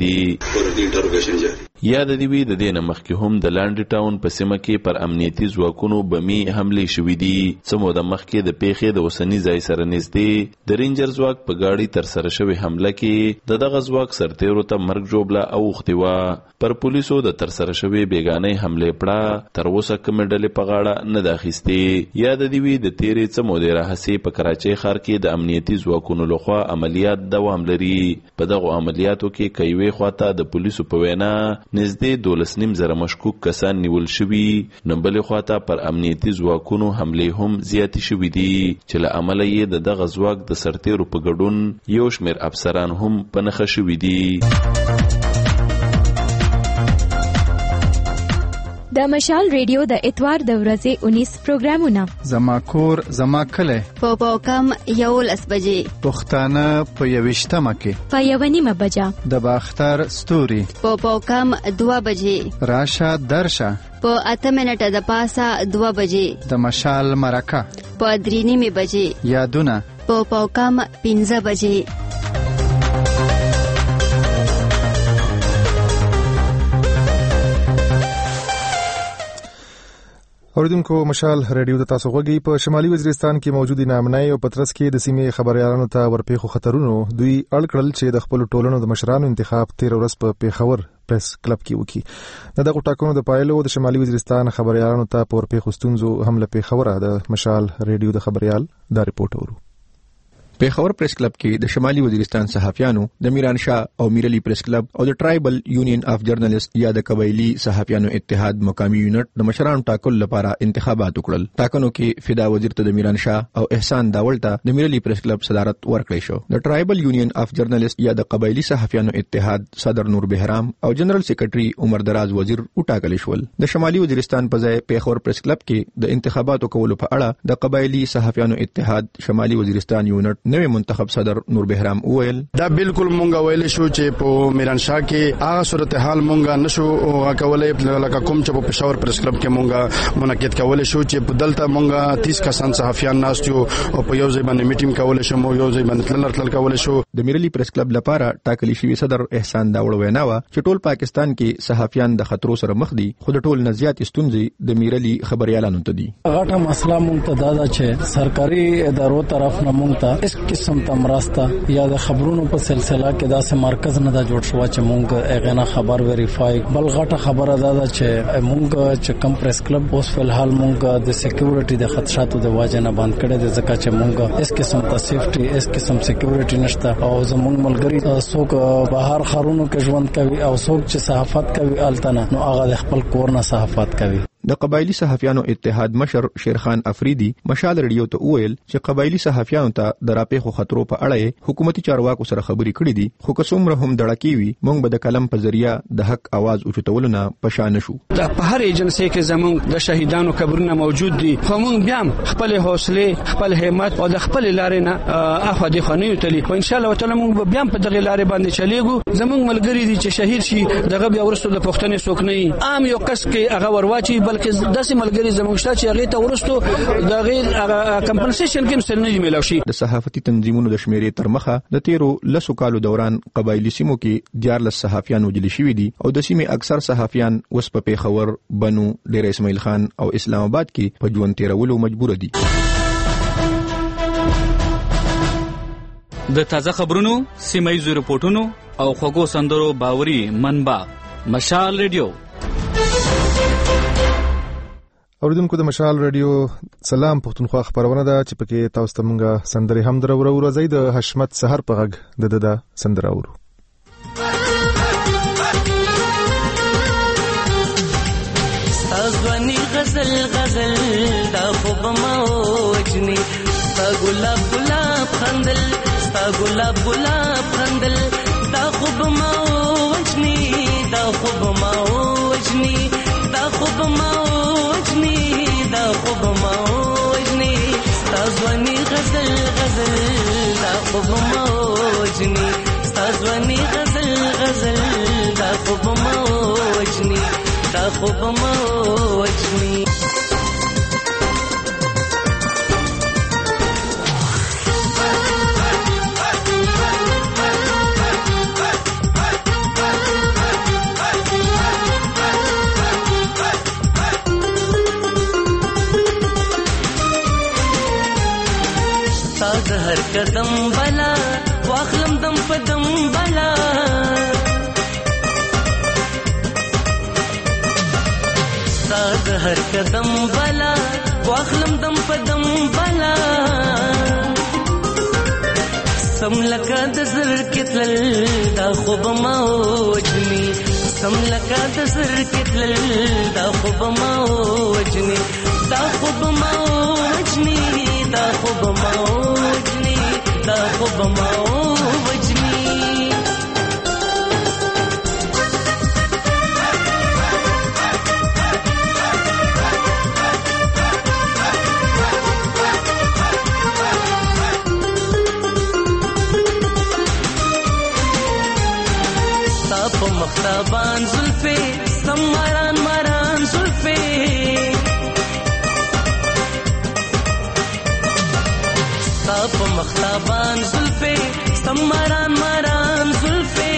دي. یاد دی وی د دې نه مخکې هم د لاندې ټاون په سیمه کې پر امنیتي ځواکونو بمي حملې شوې دي. څه موده مخکې د پیښې د اوسني ځای سره نږدې د رینجر ځواک په ګاډي تر سره شوې حمله کې د دغه ځواک سرتیرو ته مرګ ژوبله اوښتې وه. پر پولیسو د تر سره شوې بیګانۍ حملې پړه تر اوسه کومې ډلې په غاړه نه ده اخیستې. یاد دی وی د تیرې څه مودې راهیسې په کراچۍ ښار کې د امنیتي ځواکونو لخوا عملیات دوام لري. په دغو عملیاتو کې که یوې خواته د پولیسو په وینا نږدې دولس نیم زره مشکوک کسان نیول شوي نو بلې خواته پر امنیتي ځواکونو حملې هم زیاتې شوي دي چې له امله یې د دغه ځواک د سرتیرو په ګډون یو شمېر افسران هم په نښه شوي دي. د مشال ریډیو د اتوار د ورځې اونیس پروګرامونه زما کور زما کله په پاکم یو لس بجې پښتانه په یوشتمه کې په یو نیمه بجه د باختر ستوري په پاکم دوه بجې راشه درشه په اته منټه د پاسه دوه بجې د مشال مرکه په درې نیمه بجې یادونه په پاکم پنځه بجې. اوریدونکو مشال ریډیو د تاسو غوږی په شمالي وزیرستان کې موجودي نامنای او پترس کې د سیمې خبريالانو ته ورپېښو خطرونو دوی اړ کړل چې د خپل ټولنو د مشرانو انتخاب تیر ورځ په پیښور پریس کلب کې وکړي. دغه ټاکنو د پایلو د شمالي وزیرستان خبريالانو ته په ورپېښو ستونزو هم له پیښور د مشال ریډیو د خبريال دا ریپورت ورو. پیښور پریس کلب کې د شمالي وزیرستان صحافیانو د میران شاه او میرلی پریس کلب او د ټرایبل یونین اف جرنالست یا د قبایلی صحافیانو اتحاد مقامی یونټ د مشرانو ټاکل لپاره انتخابات وکړل. ټاکنو کې فدا وزیر ته د میران شاه او احسان داول ته د میرلی پریس کلب صدارت ورکړی شو. د ټرایبل یونین اف جرنالست یا د قبایلی صحافیانو اتحاد صدر نور بهرام او جنرال سیکریټري عمر دراز وزیر وټاکل شول. د شمالي وزیرستان په ځای پیښور پریس کلب کې د انتخاباتو کولو په اړه د قبایلی صحافیانو اتحاد شمالي وزیرستان یونټ نوې منتخب صدر نور بهرام وویل دا بالکل مونږه ویل شو چې په میران شاه کې هغه صورتحال مونږه نشو کولای لکه کوم چې په پېښور پریس کلب کې مونږه منعقد کول شو چې په دلته مونږه تیس کسان صحافیان ناستو او په یو ځای باندې میټینګ کول شو مو یو ځای باندې تلل تلل کول شو. د میرلی پریس کلب لپاره ټاکلي شوی صدر احسان داوړ وینا و چې ټول پاکستان کې صحافیان د خطرو سره مخ دي خو د ټول نه زیات ستونزې د میرلی خبريالانو ته دي. غټه مسله مونږ ته دا ده چې سرکاري ادارو طرف نه مونږ ته اس قسم ته مرسته یا د خبرونو په سلسله کې داسې مرکز نه دا جوړ شو چې مونږ اغه خبر ویریفای. بل غټه خبره دا ده چې مونږ چې کم پریس کلب اوس فلحال مونږ د سکیورټي د خدشاتو د واجب نه باندې کړي د ځکه چې مونږ اس قسم ته سیفټي اس قسم سکیورټي نشته او زمونږ ملګری څوک بهر خارونو کې ژوند کوي او څوک چې صحافت کوي التنه نو هغه د خپل کور نه صحافت کوي. د قبایلی صحافیانو اتحاد مشر شیرخان افریدي مشال ریډیو ته وویل چې قبایلی صحافیانو ته د راپېښو خطرو په اړه حکومتي چارواکو سره خبرې کړې دي خو که څومره هم دړکی وي موږ به د کلم په ذریعہ د حق आवाज اوچتولو نه پشان شو. د په هر ایجنسی کې زموږ د شهیدانو قبرونه موجود دي خو موږ بیا خپل حوصله خپل همت او د خپل لارې نه اخو د خنیو تلی او ان شاء الله تعالی موږ بیا په دغه لارې باندې چلیږو. زموږ ملګری دي چې شهید شي دغه بیا ورسره د پښتنې څوک نه عام یو کس کې هغه ورواچي بلکې داسې ملګری زموږ شته چې هغه ته ورسته د غیر کمپنسیشن کې مستل نه ملو شي. د صحافتي تنظیمونو د شمیرې تر مخه د تیرو لسو کالو دوران قبایلی سیمو کې دیارلس صحافیان وجل شوي دي او د سیمې اکثر صحافیان اوس په پیښور بنو ډیر اسماعیل خان او اسلام آباد کې په ژوند تیرولو مجبور دي. د تازه خبرونو سیمایي رپورټونو او خوږو سندرو باوري منبع مشال ریډیو. اوریدونکو د مشال ریډیو سلام پښتونخوا خبرونه ده چې پکې تاسو ته مونږه سندري هم درو ورو زید حشمت سحر په غږ د ددا سندره ورو. ستاسوانی غزل غزل دا خوب موجنی ستا ګلاب ګلاب خندل ستا ګلاب ګلاب خندل دا خوب موجنی دا خوب موجنی دا خوب موجنی دا خوب موجنی ستاسوانی غزل غزل دا خوب موجنی ستاسوانی غزل غزل دا خوب موجنی دا خوب موجنی. هر قدم بلا واخلم دم پدم بلا ساد هر قدم بلا واخلم دم پدم بلا سم لکا د زر کتل دا خوب موجنی سم لکا د زر کتل دا خوب موجنی دا خوب موجنی دا خوب موجنی دا خوب موجنی. ستا په مختابان زلفے سم ماران ماران زلفے ستا په مختابان زلفے سم ماران ماران زلفے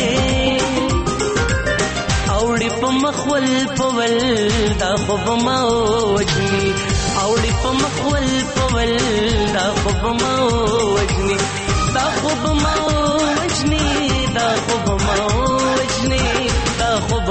اوڑی په مخول پول دا خوب موجنی اوڑی په مخول پول دا خوب موجنی دا خوب موجنی دا خوب موجنی دا خوب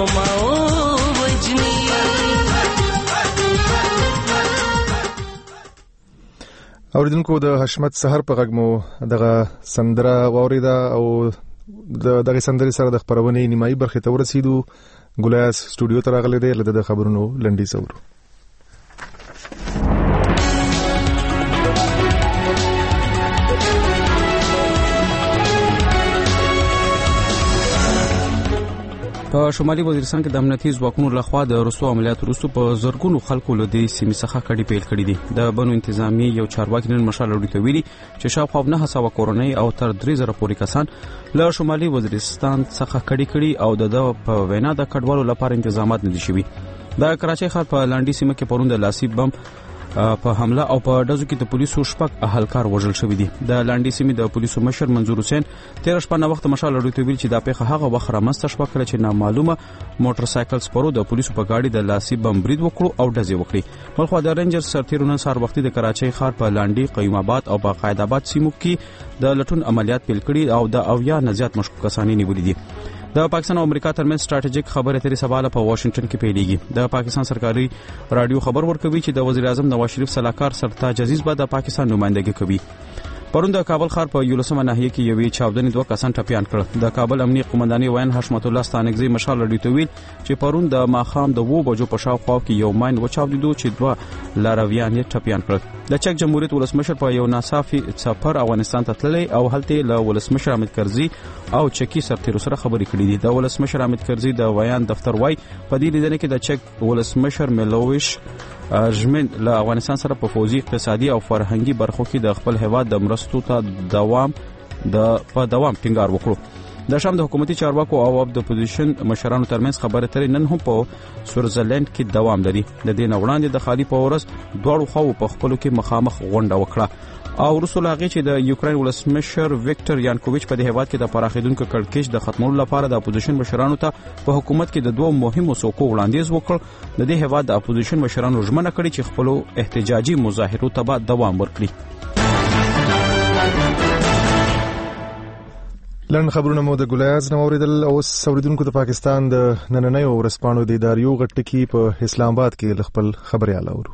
موجنی. اوریدونکو د حشمت سحر په غږ مو دغه سندره واوریده او د دغه سندرې سره د خبرونې نیمایي برخې ته ورسېدو. ګولیاس سټوډیو ته راغلی دی، له د خبرونو لنډیز اورو. په شمالي وزیرستان کې د امنیتي ځواکونو لخوا د روسو عملیاتو وروسته په زرګونو خلکو له دې سیمې څخه کډې پیل کړې دي. د بنو انتظامی یو چارواکي نن مشال وړي ویلي چې شاوخوا نه هڅه کورنۍ او تر درې زره پورې کسان له شمالي وزیرستان څخه کډې کړي او د په وینا د کډوالو لپاره تنظیمات نه دي شوي. د کراچۍ ښار په لانډي سیمه کې پروند لاسي بم په حمله او په ډزو کې د پولیسو شپږ اهلکار وژل شوي دي. د لانډي سیمې د پولیسو مشر منظور حسین تیر شپه نه وخت مشال وړي ویل چې دا پیښه هغه وخت رامنځته شوه کله چې نامعلومه موټر سایکل سپرو د پولیسو په گاډي د لاسي بم برید وکړو او ډزې وکړي. بلخو د رینجر سرتیرو نن سهار وختي د کراچۍ ښار په لانډي، قیوم آباد او په قائد آباد سیمو کې د لټون عملیات پیل کړي او د اویا نه زیات مشکوک کسان نیولي دي. د پاکستان او امریکا ترمنځ سټریټیجیک خبرې اترې سباله په واشنگټن کې پیلېږي. د پاکستان سرکاري رادیو خبر ورکوي چې د وزیر اعظم نواز شریف سلاکار سرتاج عزیز به د پاکستان نمائندګي کوي. پرون د کابل ښار په یولسمه ناحیه کې یوې چاودنې دوه کسان ټپیان کړل. د کابل امنیه قومندانۍ وین حشمت الله ستانکزی مشال وړي ته ویل چې پرون د ماښام د وو بجو په شاوخوا کې یو ماین وچاودېدو چې دوه لارویان یې ټپیان کړل. د چک جمهوریت ولسمشر په یو ناڅاپي سفر افغانستان ته تللی او هلته له ولسمشر حامد کرزي او چکی سرتیرو سره خبرې کړې دي. د ولسمشر حامد کرزي د ویان دفتر وای په دې لیدنه کې د چک ولسمشر میلوویش ژمن له افغانستان سره په فوزي، اقتصادي او فرهنګي برخو کې د خپل هیواد د مرستو ته دوام د په دوام ټینګار وکړو. د شام د حکومتي چارواکو او د اپوزیشن مشرانو ترمنځ خبرې اترې نن هم په سویټزرلند کې دوام لري. د دې نه وړاندې د خالي په ورځ دواړو خواو په خپلو کې مخامخ غونډه وکړه او رسول هغه چې د یوکرين ولسمشر ویکټر یانکوویچ په دې هیواد کې د پراخیدونکو کړکېچ د ختمولو لپاره د اپوزیشن مشرانو ته په حکومت کې د دوه مهمو څوکو وړاندیز وکړ. د دې هیواد د اپوزیشن مشرانو ژمنه کړې چې خپل احتجاجي مظاهرو ته به دوام ورکړي. لن خبرونه مو د ګولیاز نو اوریدل. او اوریدونکو د پاکستان د نننۍ ورسپانو د اداریو غټکی په اسلام آباد کې خپل خبري الاورو.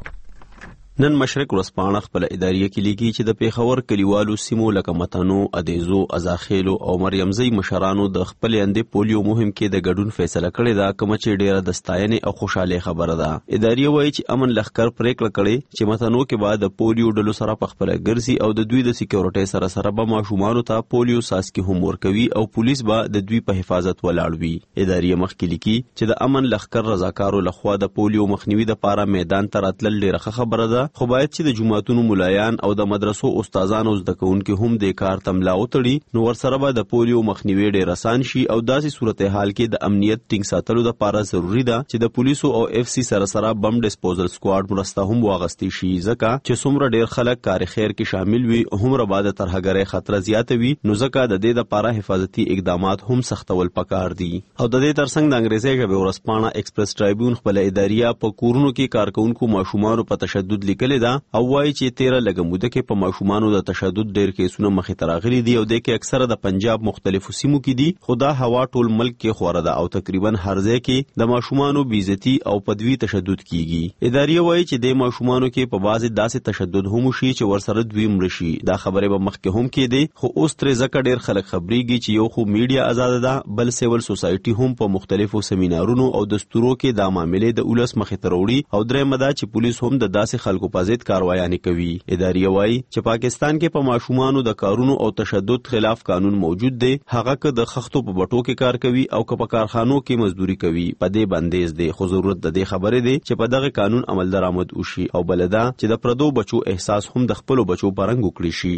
نن مشرق ورسپانه خپل اداریه کې لیکي چې د پیښور کلیوالو سیمو لکه متانو، ادیزو، ازاخیلو او مریمزی مشرانو د خپل اندې پولیو مهم کې د ګډون فیصله کړې ده، کوم چې ډیره د ستاینې او خوشاله خبره ده. اداریه وایي چې امن لخر پریکړه کړې چې متانو کې بعد د پولیو ډلو سره په خپل ګرځي او د دوی د سکیورټي سره سره به ماشومان ته پولیو ساسکي هم ورکوي او پولیس به د دوی په حفاظت ولاړ وي. اداریه مخکې لیکي چې د امن لخر رضاکارو لخوا د پولیو مخنیوي لپاره میدان ته راتلل ډیره خبره ده، خو باید چې د جماعتونو ملایان او د مدرسو استادان او زده کوونکي هم د کار تملا وتړي، نو ورسره به د پولیو مخنیوي ډیر آسان شي او داسې صورتحال کې د امنیت ټینګ ساتلو لپاره ضروری ده چې د پولیسو او اف سی سره سره بم ډیسپوزل سکواډ مرسته هم واغستې شي، ځکه چې څومره ډیر خلک کار خیر کې شامل وي هم رباده ترهګرۍ خطر زیات وي، نو ځکه د دې لپاره حفاظتي اقدامات هم سختول پکار دي. او د دې ترڅنګ د انګریزي ژبې ورسپانه ایکسپریس ټرایبیون خپل اداریه په کورونو کې کارکونکو ماشومان په تشدد لیکل ده او وایي چې تیره لږه موده کې په ماشومانو د تشدد ډیر کیسونه مخې ته راغلي دي او د کې اکثره د پنجاب مختلفو سیمو کې دي، خو دا هوا ټول ملک کې خوره ده او تقریبا هر ځای کې د ماشومانو بیزتی او پدوی تشدد کیږي. ادارې وایي چې د ماشومانو کې په بعضې داسې تشدد هم شي چې ورسره دوی مړه شي. دا خبره به مخکې هم کېدې، خو اوس ترې ځکه ډیر خلک خبرېږي چې یو خو میډیا آزاده ده، بل سیول سوسایټي هم په مختلفو سیمینارونو او دستورو کې دا معاملې د اولس مخې ته راوړي او درېیمه دا چې پولیس هم د داسې خلکو په ضد کاروایانې کوي. ادارې وایي چې پاکستان کې په ماشومانو د کارونو او تشدد خلاف قانون موجود دی، هغه که د خښتو په بټو کې کار کوي او که په کارخانو کې مزدوري کوي، په دې بندیز دی، خو ضرورت د دې خبرې دی چې په دغه قانون عمل درآمد وشي او بل دا چې د پردو بچو احساس هم د خپلو بچو په رنګ وکړي شي.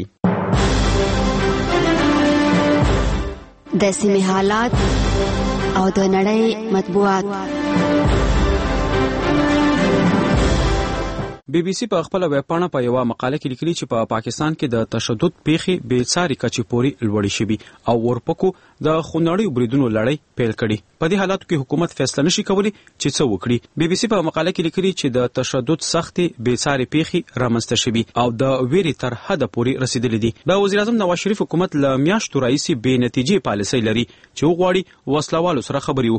د سیمې حالات او د نړۍ مطبوعات. بی بی سی په خپل ویب پاڼه په یو مقاله کې لیکلي چې په پاکستان کې د تشدد پیښې بې ساري کچې پورې لوړې شوي او ورپکو د خونړیو بریدونو لړۍ پیل کړي. په دې حالاتو کې حکومت فیصله نشي کولی چې څه وکړي. بی بی سی په مقاله کې لیکلي چې د تشدد سختې بې ساري پیښې رامنځته شوي او د ویرې تر حده پورې رسیدلې دي. د وزیر اعظم نواز شریف حکومت له میاشتو راهیسې بې نتیجې پالیسۍ لري چې وغواړي وسلوالو سره خبرې وکړي،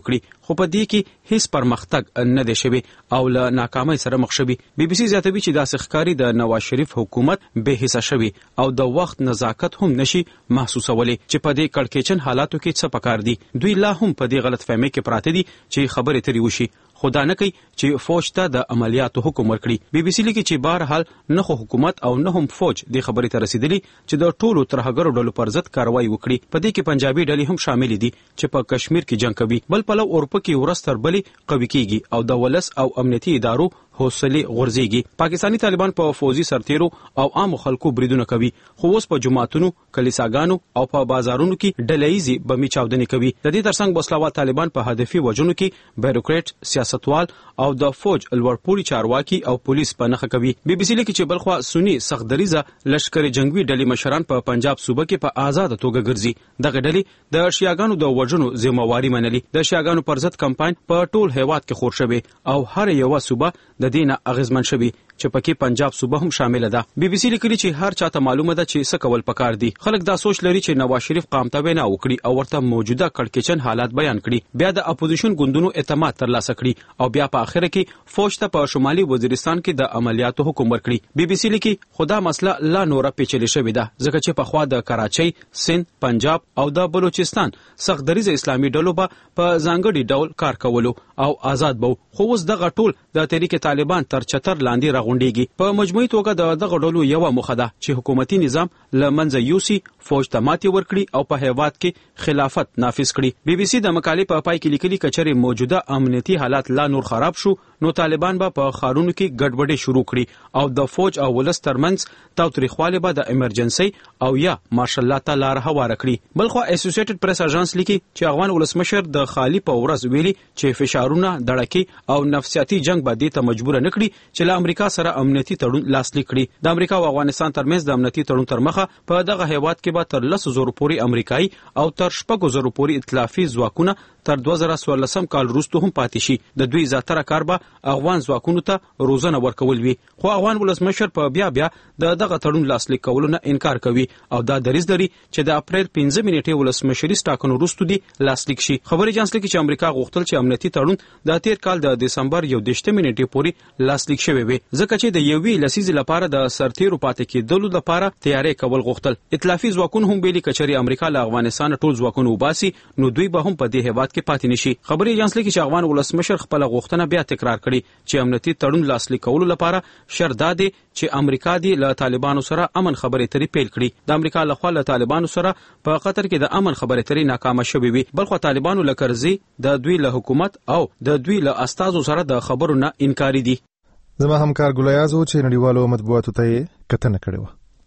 خو په دې کې هیڅ پرمختګ نه دی شوی او له ناکامۍ سره مخ شوی. بي بي سي زیاتوي چې داسې ښکاري د نواز شریف حکومت بې حصه شوی او د وخت نزاکت هم نشي محسوسولی چې په دې کړکېچن حالاتو کې څه پکار دي. دوی لا هم په دې غلط فهمۍ کې پراته دي چې خبرې ترې وشي، خو دا نه کوي چې فوج ته د عملیاتو حکم ورکړي. بي بي سي لیکي چې بهرحال نه خو حکومت او نه هم فوج دې خبرې ته رسیدلی چې د ټولو ترهګرو ډلو پر ضد کاروایی وکړي. په دې کې پنجابي ډلې هم شامل دي چې په کشمیر کې جنگ کوي، بل پلو اورپه کې ورځ تر بلې قوي کیږي او د ولس او امنیتي ادارو حوصله غورځيږي. پاکستانی طالبان په فوزي سرتیرو او عام خلکو بریدونه کوي، خو اوس په جماعتونو، کلیساګانو او په بازارونو کې ډله‌ایزي بمي چاودنې کوي. د دې ترڅنګ وسلوال طالبان په هدفي وجونو کې بیروکریټ، سیاستوال او د فوج لوړپوړي چارواکي او پولیس په نخښه کوي. بي بي سي لیکي چې بلخوا سنی سختدریزه لشکري جنگوي ډلې مشران په پنجاب صوبه کې په آزاد توګه ګرځي. دغه ډلې د شیعاګانو د وژنو ذمہواری منلي. د شیعاګانو پر ضد کمپاین په ټول هیواد کې خور شوی او هر یو صوبه د دینه اغیزمن شوی چې پکې پنجاب صوبه هم شامل ده. بي بي سي لیکلي چې هر چاته معلومه ده چې څه کول پکار دي. خلک دا سوچ لري چې نواز شریف قام ته وینا وکړي او ورته موجوده کړکېچن حالات بیان کړي، بیا د اپوزیشن ګوندونو اعتماد ترلاسه کړي او بیا په اخر کې فوج ته په شمالي وزیرستان کې د عملیاتو حکم ورکړي. بي بي سي لیکي خدا مسله لا نوره پیچلې شوې ده ځکه چې په خوا د کراچۍ، سند، پنجاب او د بلوچستان سختدریزه اسلامي ډلو به په ځانګړي ډول کار کولو او آزاد بو، خو اوس دغه ټول د تحریک طالبان تر چتر لاندې راغونډيږي. په مجموعي توګه د دغه ډلو یو مخه ده چې حکومتي نظام لمنځه یوسي، فوج ته ماتې ورکړي او په هیواد کې خلافت نافذ کړي. بي بي سي د مقالې په پای کې لیکلي کچري موجوده امنیتي حالات لا نور خراب شو نو طالبان به په خارونو کې ګډوډي شروع کړي او د فوج او ولس ترمنځ تاوتریخوالی به د ایمرجنسي او یا مارشل لا ته لار هواره کړي. بلخو اسوسییټډ پریس اژانس لیکي چې افغان ولسمشر د خالی په ورځ ویلي چې فشارونه، دړکې او نفسیاتي جنگ به دې ته مجبور نه کړي چې له امریکا سره امنیتي تړون لاسلیک کړي. د امریکا او افغانستان ترمنځ د امنیتي تړون تر مخه په دغه هیواد کې به تر لس زره پورې امریکایي او تر شپږ زره پورې ائتلافي ځواکونه تر دوه زره څوارلسم کال وروسته هم پاتې شي. د دوی زیاتره کار به افغان ځواکونو ته روزنه ورکول وي، خو افغان ولسمشر په بیا بیا د دغه تړون لاسلیک کولو نه انکار کوي او دا دریځ لري چې د اپریل پنځه نیټې ولسمشري ټاکنو وروسته دی لاسلیک شي. خبري اژانس لیکي چې امریکا غوښتل چې امنیتي تړون د تیر کال د دسمبر یو دیشتمې نیټې پورې لاسلیک شوی وي ځکه چې د یوې لسیزې لپاره د سرتیرو پاتې کېدلو لپاره تیاری کول غوښتل. ائتلافي ځواکونه هم ویلي کچري امریکا له افغانستان ټول ځواکونه وباسي نو دوی به هم په دې هیواد کې پاتې نشي. خبري اژانس لیکي چې افغان ولسمشر خپل غوښتنه بیا تکرار کړي چې امنیتي تړون لاسلیک کولو لپاره شرط دا دی چې امریکا دی له طالبانو سره امن خبرې ترې پیل کړي. د امریکا لخوا له طالبانو سره په قطر کې د امن خبرې ترې ناکامه شوې وي، بلخو طالبانو له کرزي د دوی له حکومت او د دوی له استازو سره د خبرو نه انکاري دي. زما همکار ګلایازو چې نړیوالو مطبوعاتو ته کتنه کړې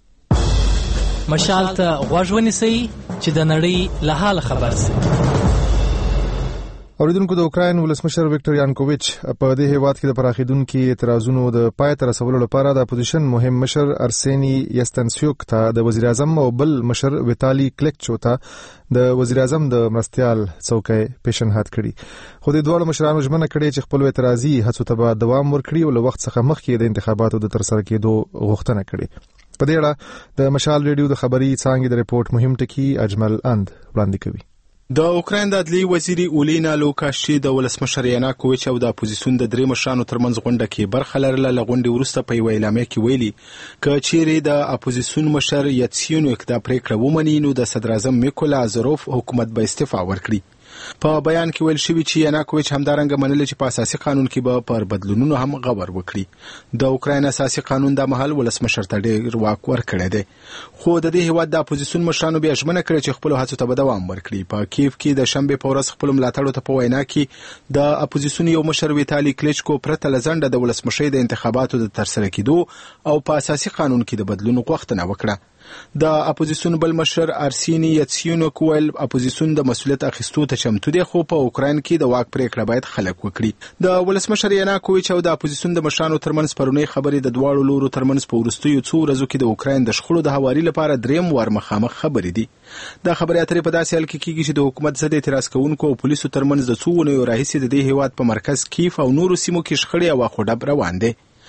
و. مشال ته غوږ ونیسئ چې د نړۍ له حال خبر شئ. اوریدونکو، د اوکراین ولسمشر ویکټور یانکوویچ په دې هیواد کې د پراخیدونکو اعتراضونو د پای ته رسولو لپاره د اپوزیشن مهم مشر ارسینی یستنسیوک ته د وزیر اعظم او بل مشر ویتالی کلیکچو ته د وزیر اعظم د مرستيال څوکۍ پیشنهاد کړي، خو د دوه مشرانو ژمنه کړې چې خپل اعتراضي هڅو ته دوام ورکړي او له وخت څخه مخکې د انتخاباتو د ترسره کېدو غوښتنه کړي. په دې اړه د مشال ریډیو د خبري څانګې د ریپورت مهم ټکی اجمل اند وړاندې کوي. د اوکراین د عدلیې وزیري اولینا لوکاشچي د ولسمشر یانکوویچ او د اپوزیسیون د درې مشرانو ترمنځ غونډه کې برخه لرله. له غونډې وروسته په یوه اعلامیه کې ویلي که چیرې د اپوزیسیون مشر یاتسینوک دا پریکړه ومني نو د صدراعظم میکولا ازروف حکومت به استعفا ورکړي. په بیان کې ویل شوی چې یانکوویچ همدارنګه منل چې په اساسي قانون کې به پر بدلونونو هم غور وکړي. د اوکراین اساسي قانون د محل ولسمشر ته ډېر واک ورکړی دی، خو د دې هیواد د اپوزیسیون مشرانو بیا ژمنه کړې چې خپل هڅو ته به دوام ورکړي. په کیف کې د شنبه په ورځ خپل ملاتړو ته په وینا کې د اپوزیسیون یو مشر ویتالی کلیچکو پرته لزنده د ولسمشر د انتخاباتو د ترسره کېدو او په اساسي قانون کې د بدلون غوښتنه وکړه. د اپوزیسیون بل مشر ارسینی یاتسینوک ویل اپوزیسیون د مسؤلیت اخیستو ته چمتو دی، خو په اوکراین کې د واک پریکړه باید خلک وکړي. د ولسمشر یانکوویچ او د اپوزیسیون د مشرانو ترمنځ پرونی خبرې د دواړو لورو ترمنځ په وروستیو څو ورځو کې د اوکراین د شخړو د هواري لپاره دریم وار مخامخ خبرې دي. د خبرې اترې په داسې حال کې کېږي چې د حکومت ضد اعتراض کوونکو او پولیسو ترمنځ د څو ونیو راهیسې د دې هیواد په مرکز کیف او نورو سیمو کې شخړې او خړډب روان دي.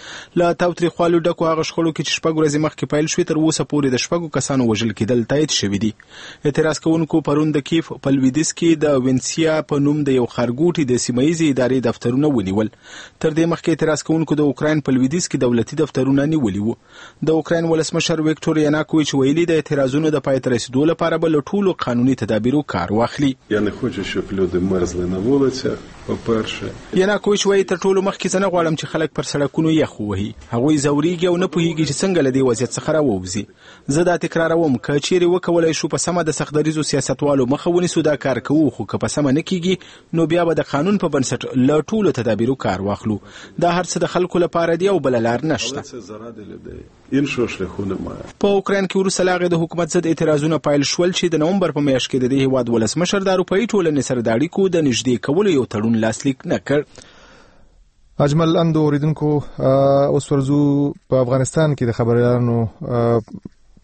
له تاوتریخوالو ډکو هغه شخړو کې چې شپږ ورځې مخکې پیل شوې تر اوسه پورې د شپږو کسانو وژل کېدل تایید شوي دي. اعتراض کوونکو پرون د کیف په لویدیځ کې د وینسیا په نوم د یو ښارګوټي د سیمه ییزې ادارې دفترونه ونیول. تر دې مخکې اعتراض کوونکو د اوکراین په لویدیځ کې دولتي دفترونه نیولي وو. د اوکراین ولسمشر ویکټور یناکوویچ ویلي د اعتراضونو د پای ته رسیدو لپاره به له ټولو قانوني تدابیرو کار واخلي. یناکوویچ وایي تر ټولو مخکې زه نه غواړم چې خلک پر سړکونو یخ ووهي. هغوی ځورېږي او نه پوهېږي چې څنګه له دې وضعیت څخه راووځي. زه دا تکراروم که چیرې وکولی شو په سمه د سختدریزو سیاستوالو مخه ونیسو دا کار کوو، خو که په سمه نه کېږي نو بیا به د قانون په بنسټ له ټولو تدابیرو کار واخلو. دا هر څه د خلکو لپاره دی او بله لار نشته. په اوکراین کې وروسته له هغې د حکومت ضد اعتراضونه پیل شول چې د نومبر په میاشت کې د دې هېواد ولسمشر د اروپایي ټولنې سره د اړیکو د نږدې کولو یو تړون لاسلیک نه کړ. اجمل اندو اوریدونکو اوس ورځو په افغانستان کې د خبريالانو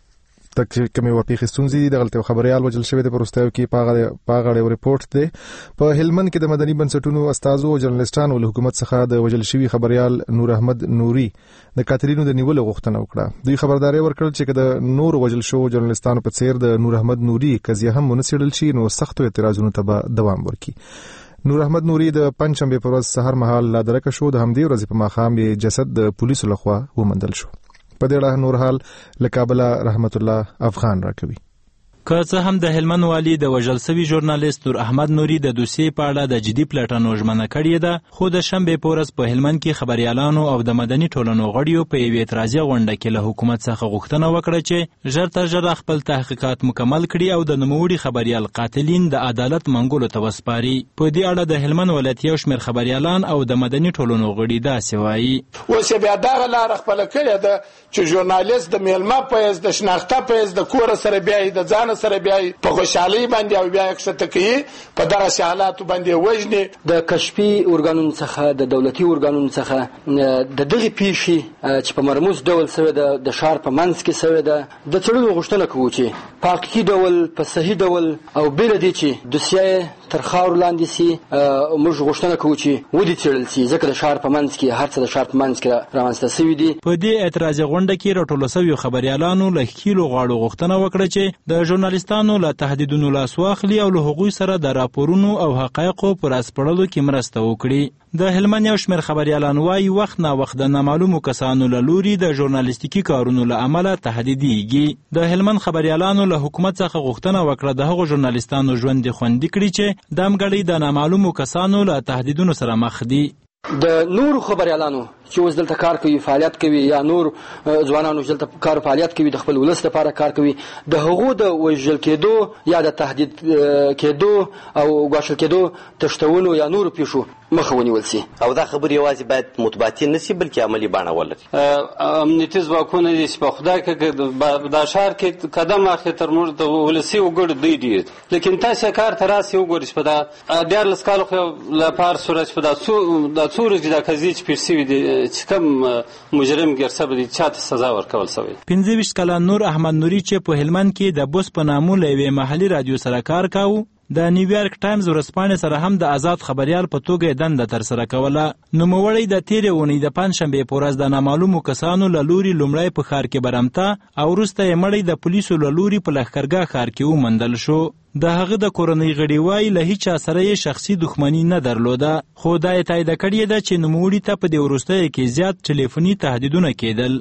تک کمی ورپیخې ستونزې دي. دغلته خبريال وجل شوی د پروستایو کې پاغه پاغه یو ریپورت دی. په هلمند کې د مدني بنسټونو استادو او جرنالستانو له حکومت څخه د وجل شوی خبريال نور احمد نوري د قاتلینو د نیولو غوښتنه وکړه. دوی خبرداري ورکړل چې د نور وجل شو جرنالستانو په څیر د نور احمد نوري قضیه هم ونسیدل شي نو سختو اعتراضونو ته دوام ورکړي. نور احمد نوري د پنځشنبه پر ورځ سحر مهال لا درک شو. د همدې ورځې په ماښام یې جسد د پولیسو لخوا ومندل شو. په دې اړه نور حال له کابل رحمت الله افغان راکوي. که څه هم د هلمند والي د وژل شوي ژورنالیست نور احمد نوري د دوسیې په اړه د جدي پلټنو ژمنه کړې ده، خو د شنبې په ورځ په هلمند کې خبريالانو او د مدني ټولنو غړیو په یوې اعتراضي غونډه کې له حکومت څخه غوښتنه وکړه چې ژر تر ژره خپل تحقیقات مکمل کړي او د نوموړي خبريال قاتلین د عدالت منګولو ته وسپاري. په دې اړه د هلمند ولایت یو شمېر خبريالان او د مدني ټولنو غړي داسې وایي: اوس بیا دغه لاره خپله کړې ده چې ژورنالیست د میلمه په د شناخته په د کور سره بیایي، د ځان سره بیایي، په خوشحالۍ باندې او بیا یې کوي په دغسې حالاتو باندې وژني. د کشفي ارګانونو څخه د دولتي ارګانونو څخه د دغې پیښې چې په مرموز ډول سوې ده د ښار په منځ کې سوې ده د څېړلو غوښتنه کوو چې په حقیقي ډول په صحیح ډول او بېله دې چې دوسیه تر خاورو لاندې سي موږ غوښتنه کوو چې ودې څېړل سي، ځکه د ښار په منځ کې هر څه د ښار په منځ کې رامنځته سوي دي. په دې اعتراضي غونډه کې راټولو سویو خبريالانو له ښکیلو غاړو غوښتنه وکړه چې د ژورنالستانو له تهدیدونو لاس واخلي او له هغوی سره د راپورونو او حقایقو پر اسپړلو کې مرسته وکړي. د هلمند یو شمېر خبريالان وایي وخت نا وخت د نامعلومو کسانو له لوري د ژورنالیستیکي کارونو له امله تهدیدېږي. د هلمند خبريالانو له حکومت څخه غوښتنه وکړه د هغو ژورنالیستانو ژوند خوندي کړي چې د همګړۍ د نامعلومو کسانو له تهدیدونو سره مخ دي. د نورو خبريالانو چې اوس دلته کار کوي، فعالیت کوي، یا نور ځوانانو چې دلته کار فعالیت کوي د خپل ولس لپاره کار کوي، د هغو د وژل کېدو یا د تهدید کېدو او ګواښل کېدو تښتولو یا نورو پیښو مخه ونیول سي. او دا خبرې یوازې باید متباتین نه سي بلکې عملي بڼه ولري. امنیتي ځواکونه دي چې په خدای کې دا ښار کې قدم اخلي تر موږ د ولسي وګړو دوی ډېر، لیکن تاسې کار ته راسئ وګورئ چې په دا دیارلس کالو خو لپاره صورت په دا څو ورځې دا قضیې چې پېښ شوي دي چې کوم مجرم ګیر شوی دی چاته سزا ورکول شوی. پنځه ویشت کاله نور احمد نوري چې په هلمند کې د بوس په نامه له یوې محلي رادیو سره کار کاوه د نیویارک ټایمز ورځپاڼې سره هم د آزاد خبريال په توګه دنده ترسره کوله. نوموړی د تېرې اونۍ د پنجشنبې په ورځ د نامعلومو کسانو له لوري لومړی په ښار کې برمته او وروسته یې مړی د پولیسو له لوري په لښکرګاه ښار کې وموندل شو. د هغه د کورنۍ غړي وایي له هیچا سره یې شخصي دښمني نه درلوده، خو دا یې تایید کړې ده چې نوموړي ته په دې وروستیو کې زیات ټلیفوني تهدیدونه کېدل.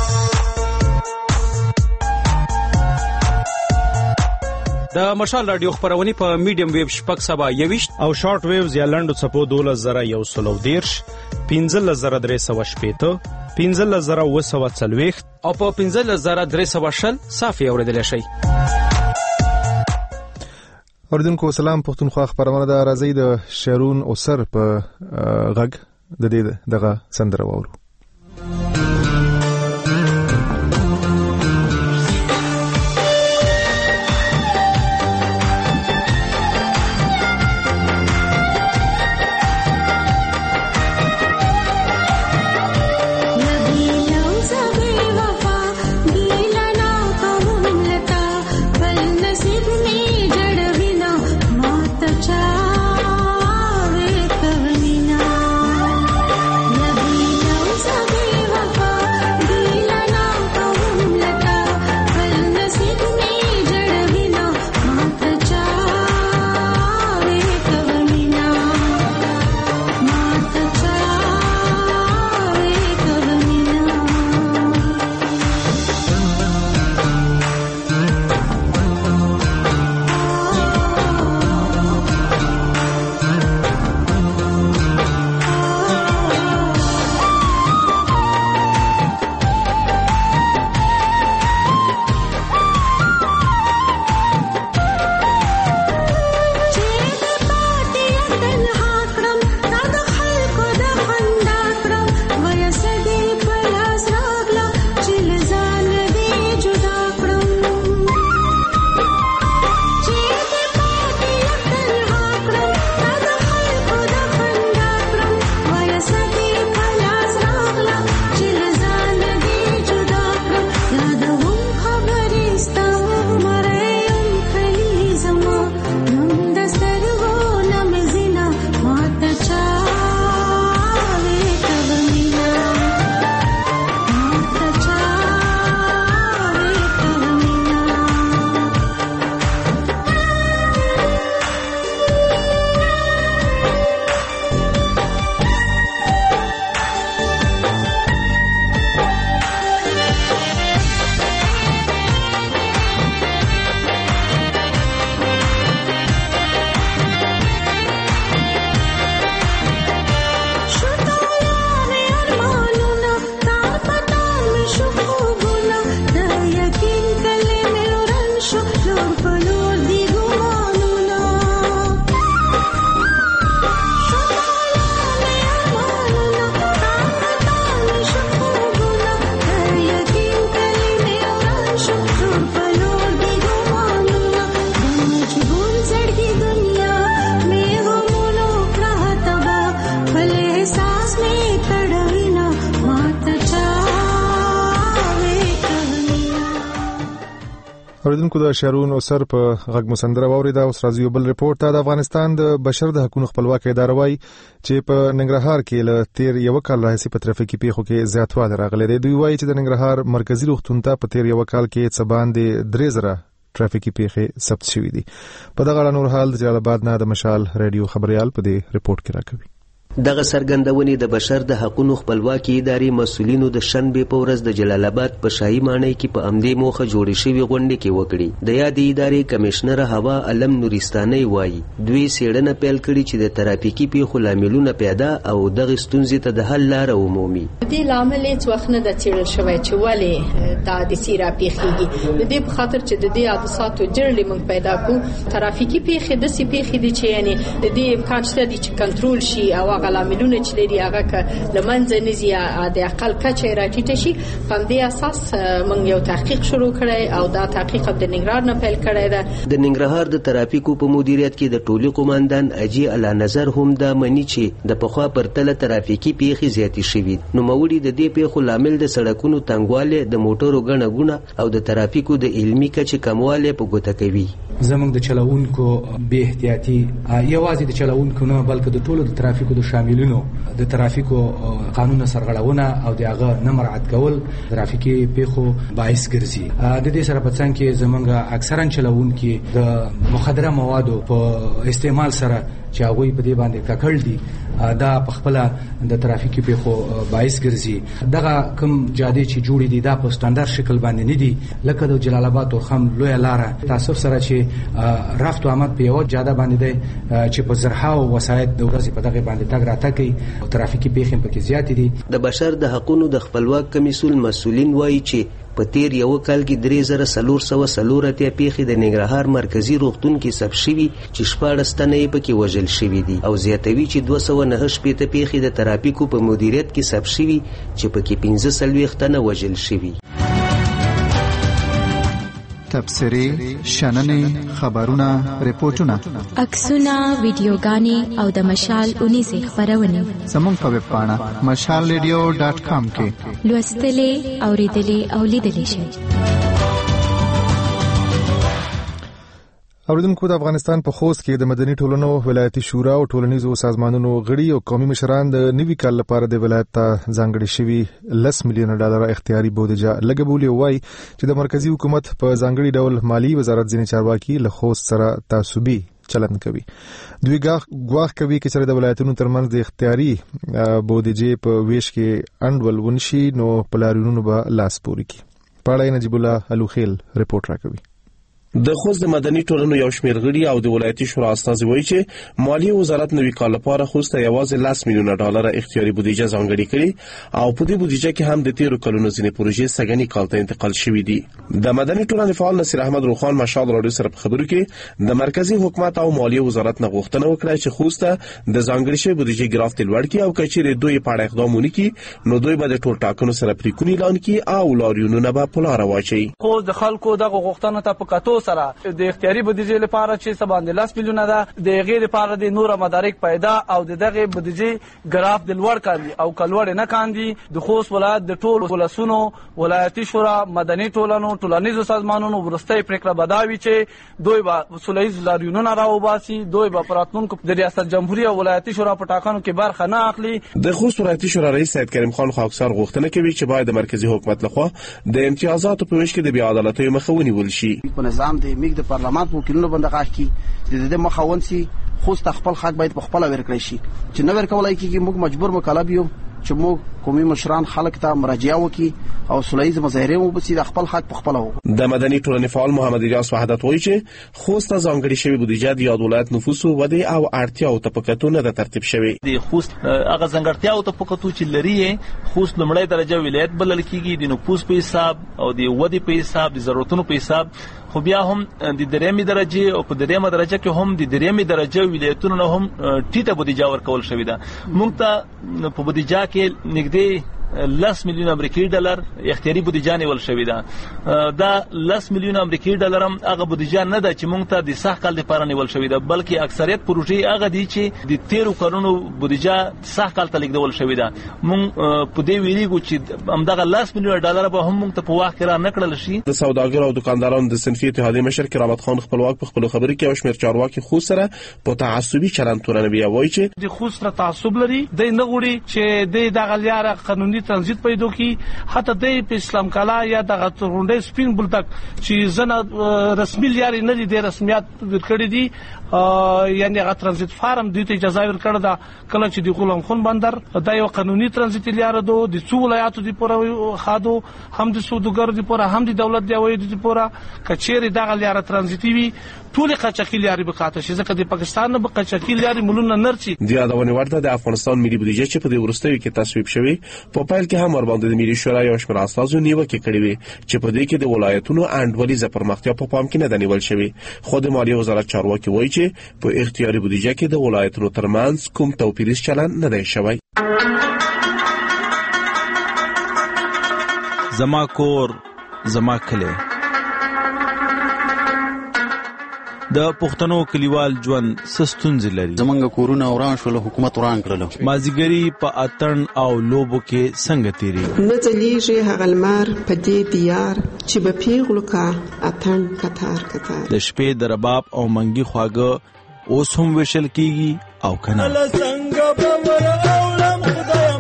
د مشال رادیو خبرونه په میډیم ویب شپږ سبا یويشت او شارټ ویوز یا لنډو څپو دولس زره یو سلو دیرش پنځلس زره درې سوه شپېته پنځلس زره اوه سوه څلوېښت او په پنځلس زره درې سوه شل صافي اورېدلی شئ. اوریدونکو سلام، پښتونخوا خبرونه ده. راځي د شارون اوسر په غږ د دې دغه سندره واورو. اوریدونکو د شهرون اسر په غږ مسندره واوریدا اوس راځي بل ریپورت ته. د افغانستان د بشر د حقوقو خپلواکۍ اداره وايي چې په ننګرهار کې له تیر یو کال راهیسې په ترافیکي پیښو کې زیاتوالی راغلی دی. دوی وايي چې د ننګرهار مرکزی روغتون ته په تیر یو کال کې څه باندې درې زره ترافیکي پیښې ثبت شوې دي. په دغه اړه نور حال د جلال آباد نه د مشال رادیو خبريال په دې ریپورت کې راکوي. دغه سرګندونې د بشر د حقوقو خپلواکۍ ادارې مسؤلینو د شنبې په ورځ د جلال آباد په شاهي ماڼۍ کې په امدې موخه جوړې شوې غونډې کې وکړي. د یادې ادارې کمشنر هوا علم نورستاني وایي دوی څېړنه پیل کړې چې د ترافیکي پیښو لاملونه پیدا او دغه ستونزې ته د حل لاره ومومي. دې لامل هیڅ وخت نه د څېړل شوی چې ولې دا د سیرا پیښېږي. د دې په خاطر چې د دې حادثاتو جرړې موږ پیدا کړو. ترافیکي پیښې د سي پیښې دي چې یعنی د دې امکان شته چې کنټرول شي او غلاملونه چې لري هغه ک لمنځه نزي د اقل کچه راټیټ شي. په دې اساس موږ یو تحقیق شروع کړی او دا تحقیق د ننګرهار نه پیل کړی دی. د ننګرهار د ترافیکو په مدیریت کې د ټولي قوماندان اجي اعلی نظر هم دا مني چې د پخوا پرتله ترافیکي پیښې زیاتې شوې. نو موړي د دې پیښو لامل د سړکونو تنګواله د موټرو غنه غونه او د ترافیکو د علمي کچې کمواله په ګوته کوي. زموږ د چلاونکو به احتیاطي یوازې د چلاونکو نه بلکې د ټولو د ترافیکو د شاملونو د ترافیکو قانون سرغړونه او د هغه نه مراعات کول ترافیکي پیښو باعث ګرځي. د دې سره په څنګ کې زموږ اکثرا چلاونکي د مخدره موادو په استعمال سره چې هغه په دې باندې ککړ دي دا په خپل د ترافیکي پیښو باعث ګرځي. دغه کوم جادې چې جوړې دي دا په سټانډرډ شکل باندې نه دي لکه د جلال آباد او خم لوی لاره تاسف سره چې رفت او آمد په یو جاده باندې دی چې په زرهاو وسایط د ورځې په دغه باندې تګ راتګ کوي او ترافیکي پیښې پکې زیات دي. د بشر د حقوقو د خپلواک کمیسیون مسؤلین وایي چې په تیر یو کال کې درې زره څلور سوه څلور اتیا پیښې د ننګرهار مرکزی روغتون کې ثبت شوي چې شپاړس تنه یې پکې وژل شوي دي او زیاتوي چې دوه سوه نهه شپېته پیښې د ترافیکو په مدیریت کې ثبت شوي چې پکې پنځه څلوېښت تنه وژل شوي. تبصرې، شننې، خبرونه، ریپورتونه، عکسونه، ویډیوګانې او د مشال اونیزې خبرونه زموږ په ویب پاڼه مشال ریډیو ډاټ کام کې لوستلې، اوریدلې او لیدلې شئ. اوریدونکو د افغانستان په خوست کې د مدني ټولنو ولایتي شورا او ټولنیزو سازمانونو غړي او قومي مشران د نوي کال لپاره د ولایت ته ځانګړي شوي لس میلیونه ډالر اختیاري بودیجه لګولې وای چې د مرکزی حکومت په ځانګړي ډول مالی وزارت ځینې چارواکي له خوست سره تعصبي چلند کوي. دوی ګواښ کوي چې چېرې د ولایتونو ترمنځ د اختیاري بودیجې په ویش کې انډول ونشي نو پلارونو به لاس پوري کوي. پاړای نجیب الله الوخیل ریپورت راکوي. د خوست د مدني ټولنو یو شمېر غړي او د ولایتي شورا استازي وایي چې مالیې وزارت نوي کال لپاره خوست ته یوازې لس میلیونه ډالر اختیاري بودیجه ځانګړې کړې او په دې بودیجه کې هم د تیرو کلونو ځینې پروژې سږني کال ته انتقال شوې دي. د مدني ټولنې فعال نصیر احمد روخان مشال راډیو سره په خبرو کې د مرکزی حکومت او مالیې وزارت نه غوښتنه وکړه چې خوست ته د ځانګړې شوې بودیجې ګرافت لوړ کړي او کچېرې دوی په اړه اقدام ونه کړي نو دوی به د ټول ټاکنو سره پریکون اعلان کړي او لاریونونه به په لاره واچوي. خو د خلکو دغه غوښتنه ته په کتو سره د اختیاري بودیجې لپاره چې سباند لس میلیونه ده د غیر لپاره د نور مدارک پیدا او دغه بودیجې ګراف د لوړ کاندي او کلوړ نه کاندي. د خوست ولایت د ټول ولسونو ولایتي شورا مدني ټولنو ټولنیزو سازمانونو ورستۍ پریکړه بداوي چې دوی به سولهییز لاریونونه راوباسي، دوی به پراتونکو د ریاست جمهوریت او ولایتي شورا په ټاکنو کې برخه نه اخلي. د خوست ولایتي شورا رئیس سید کریم خان خاکسار غوښتنه کوي چې باید د مرکزی حکومت لخوا د امتیازاتو په ویش کې د بې عدالتۍ مخه ونیول شي. په نظام د میګ د پارلمان وکیلونو باندې غاښ کی د دې مخاون سي خوست خپل حق باید په خپل ورکړي شي چې نه ورکولای کیږي. موږ مجبور مکلف یو چې موږ قومي مشران خلک ته مراجعه وکړي او سولهییز مظاهره مو بسي د خپل حق په خپل وو. د مدني ټولنې فعال محمد الیاس وحدت وایي چې خوست ته ځانګړې شوې بودیجه د یاد ولایت نفوسو ودی او اړتیاو ته په کتو نه ترتیب شوې. د خوست هغه ځانګړتیاو ته په کتو چې لري خوست لومړی درجه ولایت بلل کیږي د نفوس په حساب او د ودی په حساب د ضرورتونو په حساب. خو بیا هم د درېمې درجه او په درېمه درجه کې هم د درېمې درجه ولایتونو نه هم ټیټه بودیجه ورکول شوې ده. موږ ته په بودیجه کې نږدې لس میلیون امریکایي ډالر اختیاري بودیجه نیول شوې ده. دا لس میلیون امریکایي ډالر هم هغه بودیجه نه ده چې موږ ته د سږ کال لپاره نیول شوې ده، بلکې اکثریت پروژې هغه دي چې د تیرو کلونو بودیجه سږ کال ته لیږدول شوې ده. موږ په دې ویریږو چې همدغه لس میلیون ډالر به هم موږ ته په وخت کې را نه کړل شي. د سوداګرو او دکاندارانو د صنفي اتحادیې مشر کرامت خان خپلواک په خپل خبرې کې او شمېر چارواکي خو سره په تعصبي چلند تورنوي وایي چې د خو سره تعصب لري، د نه غوړي چې د دغه لاره قانوني ترانزیت پیدا کی، حتی د په اسلام کلا یا دغه ترونډې سپین بولتک چې زنه رسمي لاري نه دي د رسمیت ورکړي دي، یعنی هغه ترانزیت فارم د اجازه ورکړه دا کله چې د غلام خان بندر دا یو قانوني ترانزیت لاره دو د څو ولایاتو دی پوره خادو هم د سوداګر دی پوره هم د دولت دی وای دی پوره کچېری دغه لاره ترانزیتي وي ټول قاچاقي لاري به قاطع شي، ځکه د پاکستان نه قاچاقي لاري ملونه نرچی. د یادونه ورته د افغانستان ملي بودیجه چې په دې ورستیو کې تصویب شوی په پایل کې هم ور باندې د ملي شورا یو شمېر اساسو نیوکه کړې وي چې په دې کې د ولایتونو انډولي ز پرمختیا په پام کې نه د نیول شوی. خو د مالیې وزارت چارواکي وایي چې په اختیاري بودیجه کې د ولایتونو ترمنځ کوم توپیریز چلند نه دی شوی. زما کور زما کلی د پښتنو کلیوال ژوند سستونځ لري. زمونږ کورونه وران شول، حکومت وران کړل. مازیګری په اتن او لوبو کې څنګه تیری نه ځلیږي هغه لمر په دې دیار چې به پیغلو کا اتن کتار کتار. د شپې د رباب او منګي خواږه اوس هم وشل کیږي او کنه څنګه بمر اولم خدای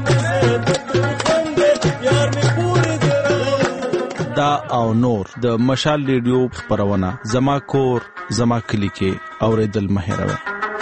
دا او نور د مشال ریډیو خبرونه زما کور زما کلی کې اوریدل مهروي.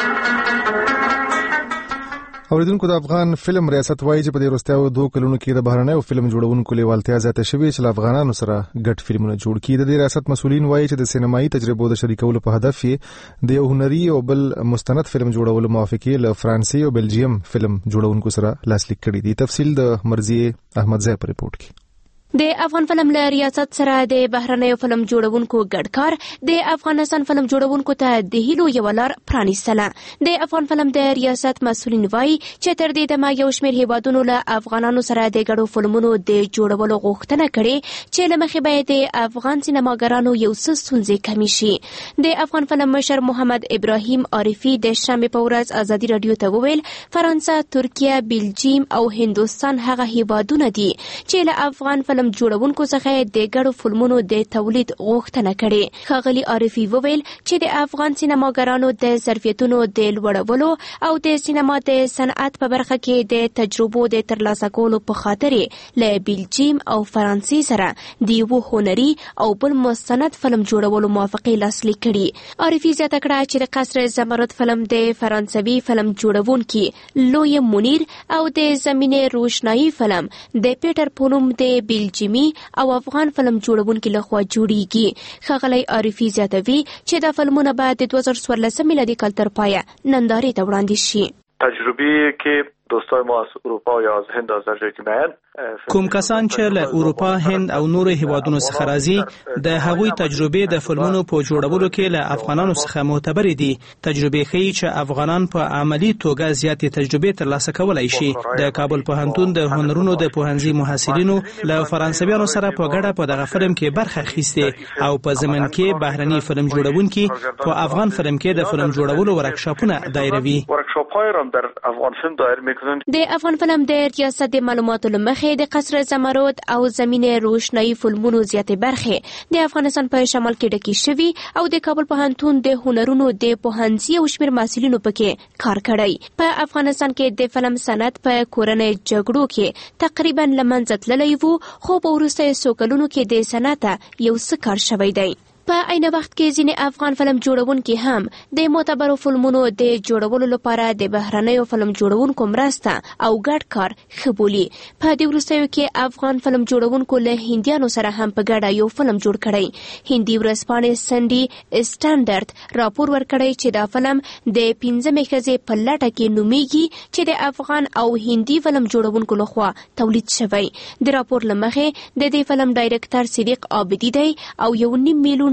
اوریدونکو د افغان فلم ریاست وایي چې په دې وروستیو دوه کلونو کې د بهرنیو فلم جوړونکو لیوالتیا زیاته شوې چې له افغانانو سره ګډ فلمونه جوړ کړي. د دې ریاست مسؤلین وایي چې د سینمایي تجربو د شریکولو په هدف یې د یو هنري او بل مستند فلم جوړولو موافقه له فرانسې او بلجیم فلم جوړونکو سره لاسلیک کړي دي. تفصیل د مرضیه احمد زئی په ریپورت کې. د افغان فلم له ریاست سره د بهرنیو فلم جوړونکو ګډ کار د افغانستان فلم جوړونکو ته د هیلو یو لار پرانیستله. د افغان فلم د ریاست مسؤلین وایي چې تر دې دمه یو شمېر هیوادونو له افغانانو سره د ګډو فلمونو د جوړولو غوښتنه کړې چې له مخې باید د افغان سینماګرانو یو څه ستونزې کمې شي. د افغان فلم مشر محمد ابراهیم عارفي د شنبې په ورځ ازادي رادیو ته وویل فرانسه، ترکیه، بلجیم او هندوستان هغه هیوادونه دي چې له افغان فلم جوړونکو څخه د ګډو فلمونو د تولید غوښتنه کړې. ښاغلي عارفي وویل چې د افغان سینماګرانو د ظرفیتونو د لوړولو او د سینما د صنعت په برخه کې د تجربو د ترلاسه کولو په خاطر له بلجیم او فرانسې سره د یو هنري او بل مستند فلم جوړولو موافقه لاسلیک کړي. عارفي زیاته کړه چې د قصر زمرد فلم د فرانسوي فلم جوړونکي لوی منیر او د زمینه روشنايي فلم د پیټر پونوم د بلجیم او افغان فلم جوړونکو لخوا جوړیږي. ښاغلی عارفي زیاتوي چې دا فلمونه به د دوه زره څوارلس میلادي کال تر پایه نندارې ته وړاندې شي. تجربه که دوستای ما از اروپا یا از هند از نظر که میان کوم کسان چې له اروپا، هند او نور هیوادونو څخه راځي د هغوی تجربه د فلمونو په جوړولو کې له افغانانو څخه معتبر دي. تجربه ښیي چې افغانان په عملی توګه زیاتې تجربه ترلاسه کولای شي. د کابل پوهنتون د هنرونو د پوهنځي محصلینو له فرانسویانو سره په ګډه په دغه فلم کې برخه اخیسته او په ضمن کې بهرني فلم جوړونکي په افغان فلم کې د فلم جوړولو ورکشاپونه دایروي. ورکشاپ‌های را در افغان فیلم دایر می‌کنند. د افغان فلم د ریاست د معلوماتو لمخې د قصر زمرد او زمینه روشنايي فلمونو زیاتې برخه د افغانستان په شمال کې ډکې شوي او د کابل پوهنتون د هنرونو د پوهنځي او شمېر محصلینو پکې کار کړی. په افغانستان کې د فلم صنعت په کورنۍ جګړو کې تقریبا له منځه تللی و، خو په وروستیو څو کلونو کې د صنعت یو څه کار شوی دی. په عین وخت کې ځینې افغان فلم جوړونکي هم د معتبرو فلمونو د جوړولو لپاره د بهرنیو فلم جوړونکو مرسته او ګډ کار ښه بولي. په دې وروستیو کې افغان فلم جوړونکو له هندیانو سره هم په ګډه یو فلم جوړ کړی. هندي ورځپاڼې سنډي سټانډرډ راپور ورکړی چې دا فلم د پنځمې ښځې په لټه کې نومیږي چې د افغان او هندي فلم جوړونکو لخوا تولید شوی. د راپور له مخې د دې فلم ډایرکټر صدیق عابدی دی او یو نیم میلیون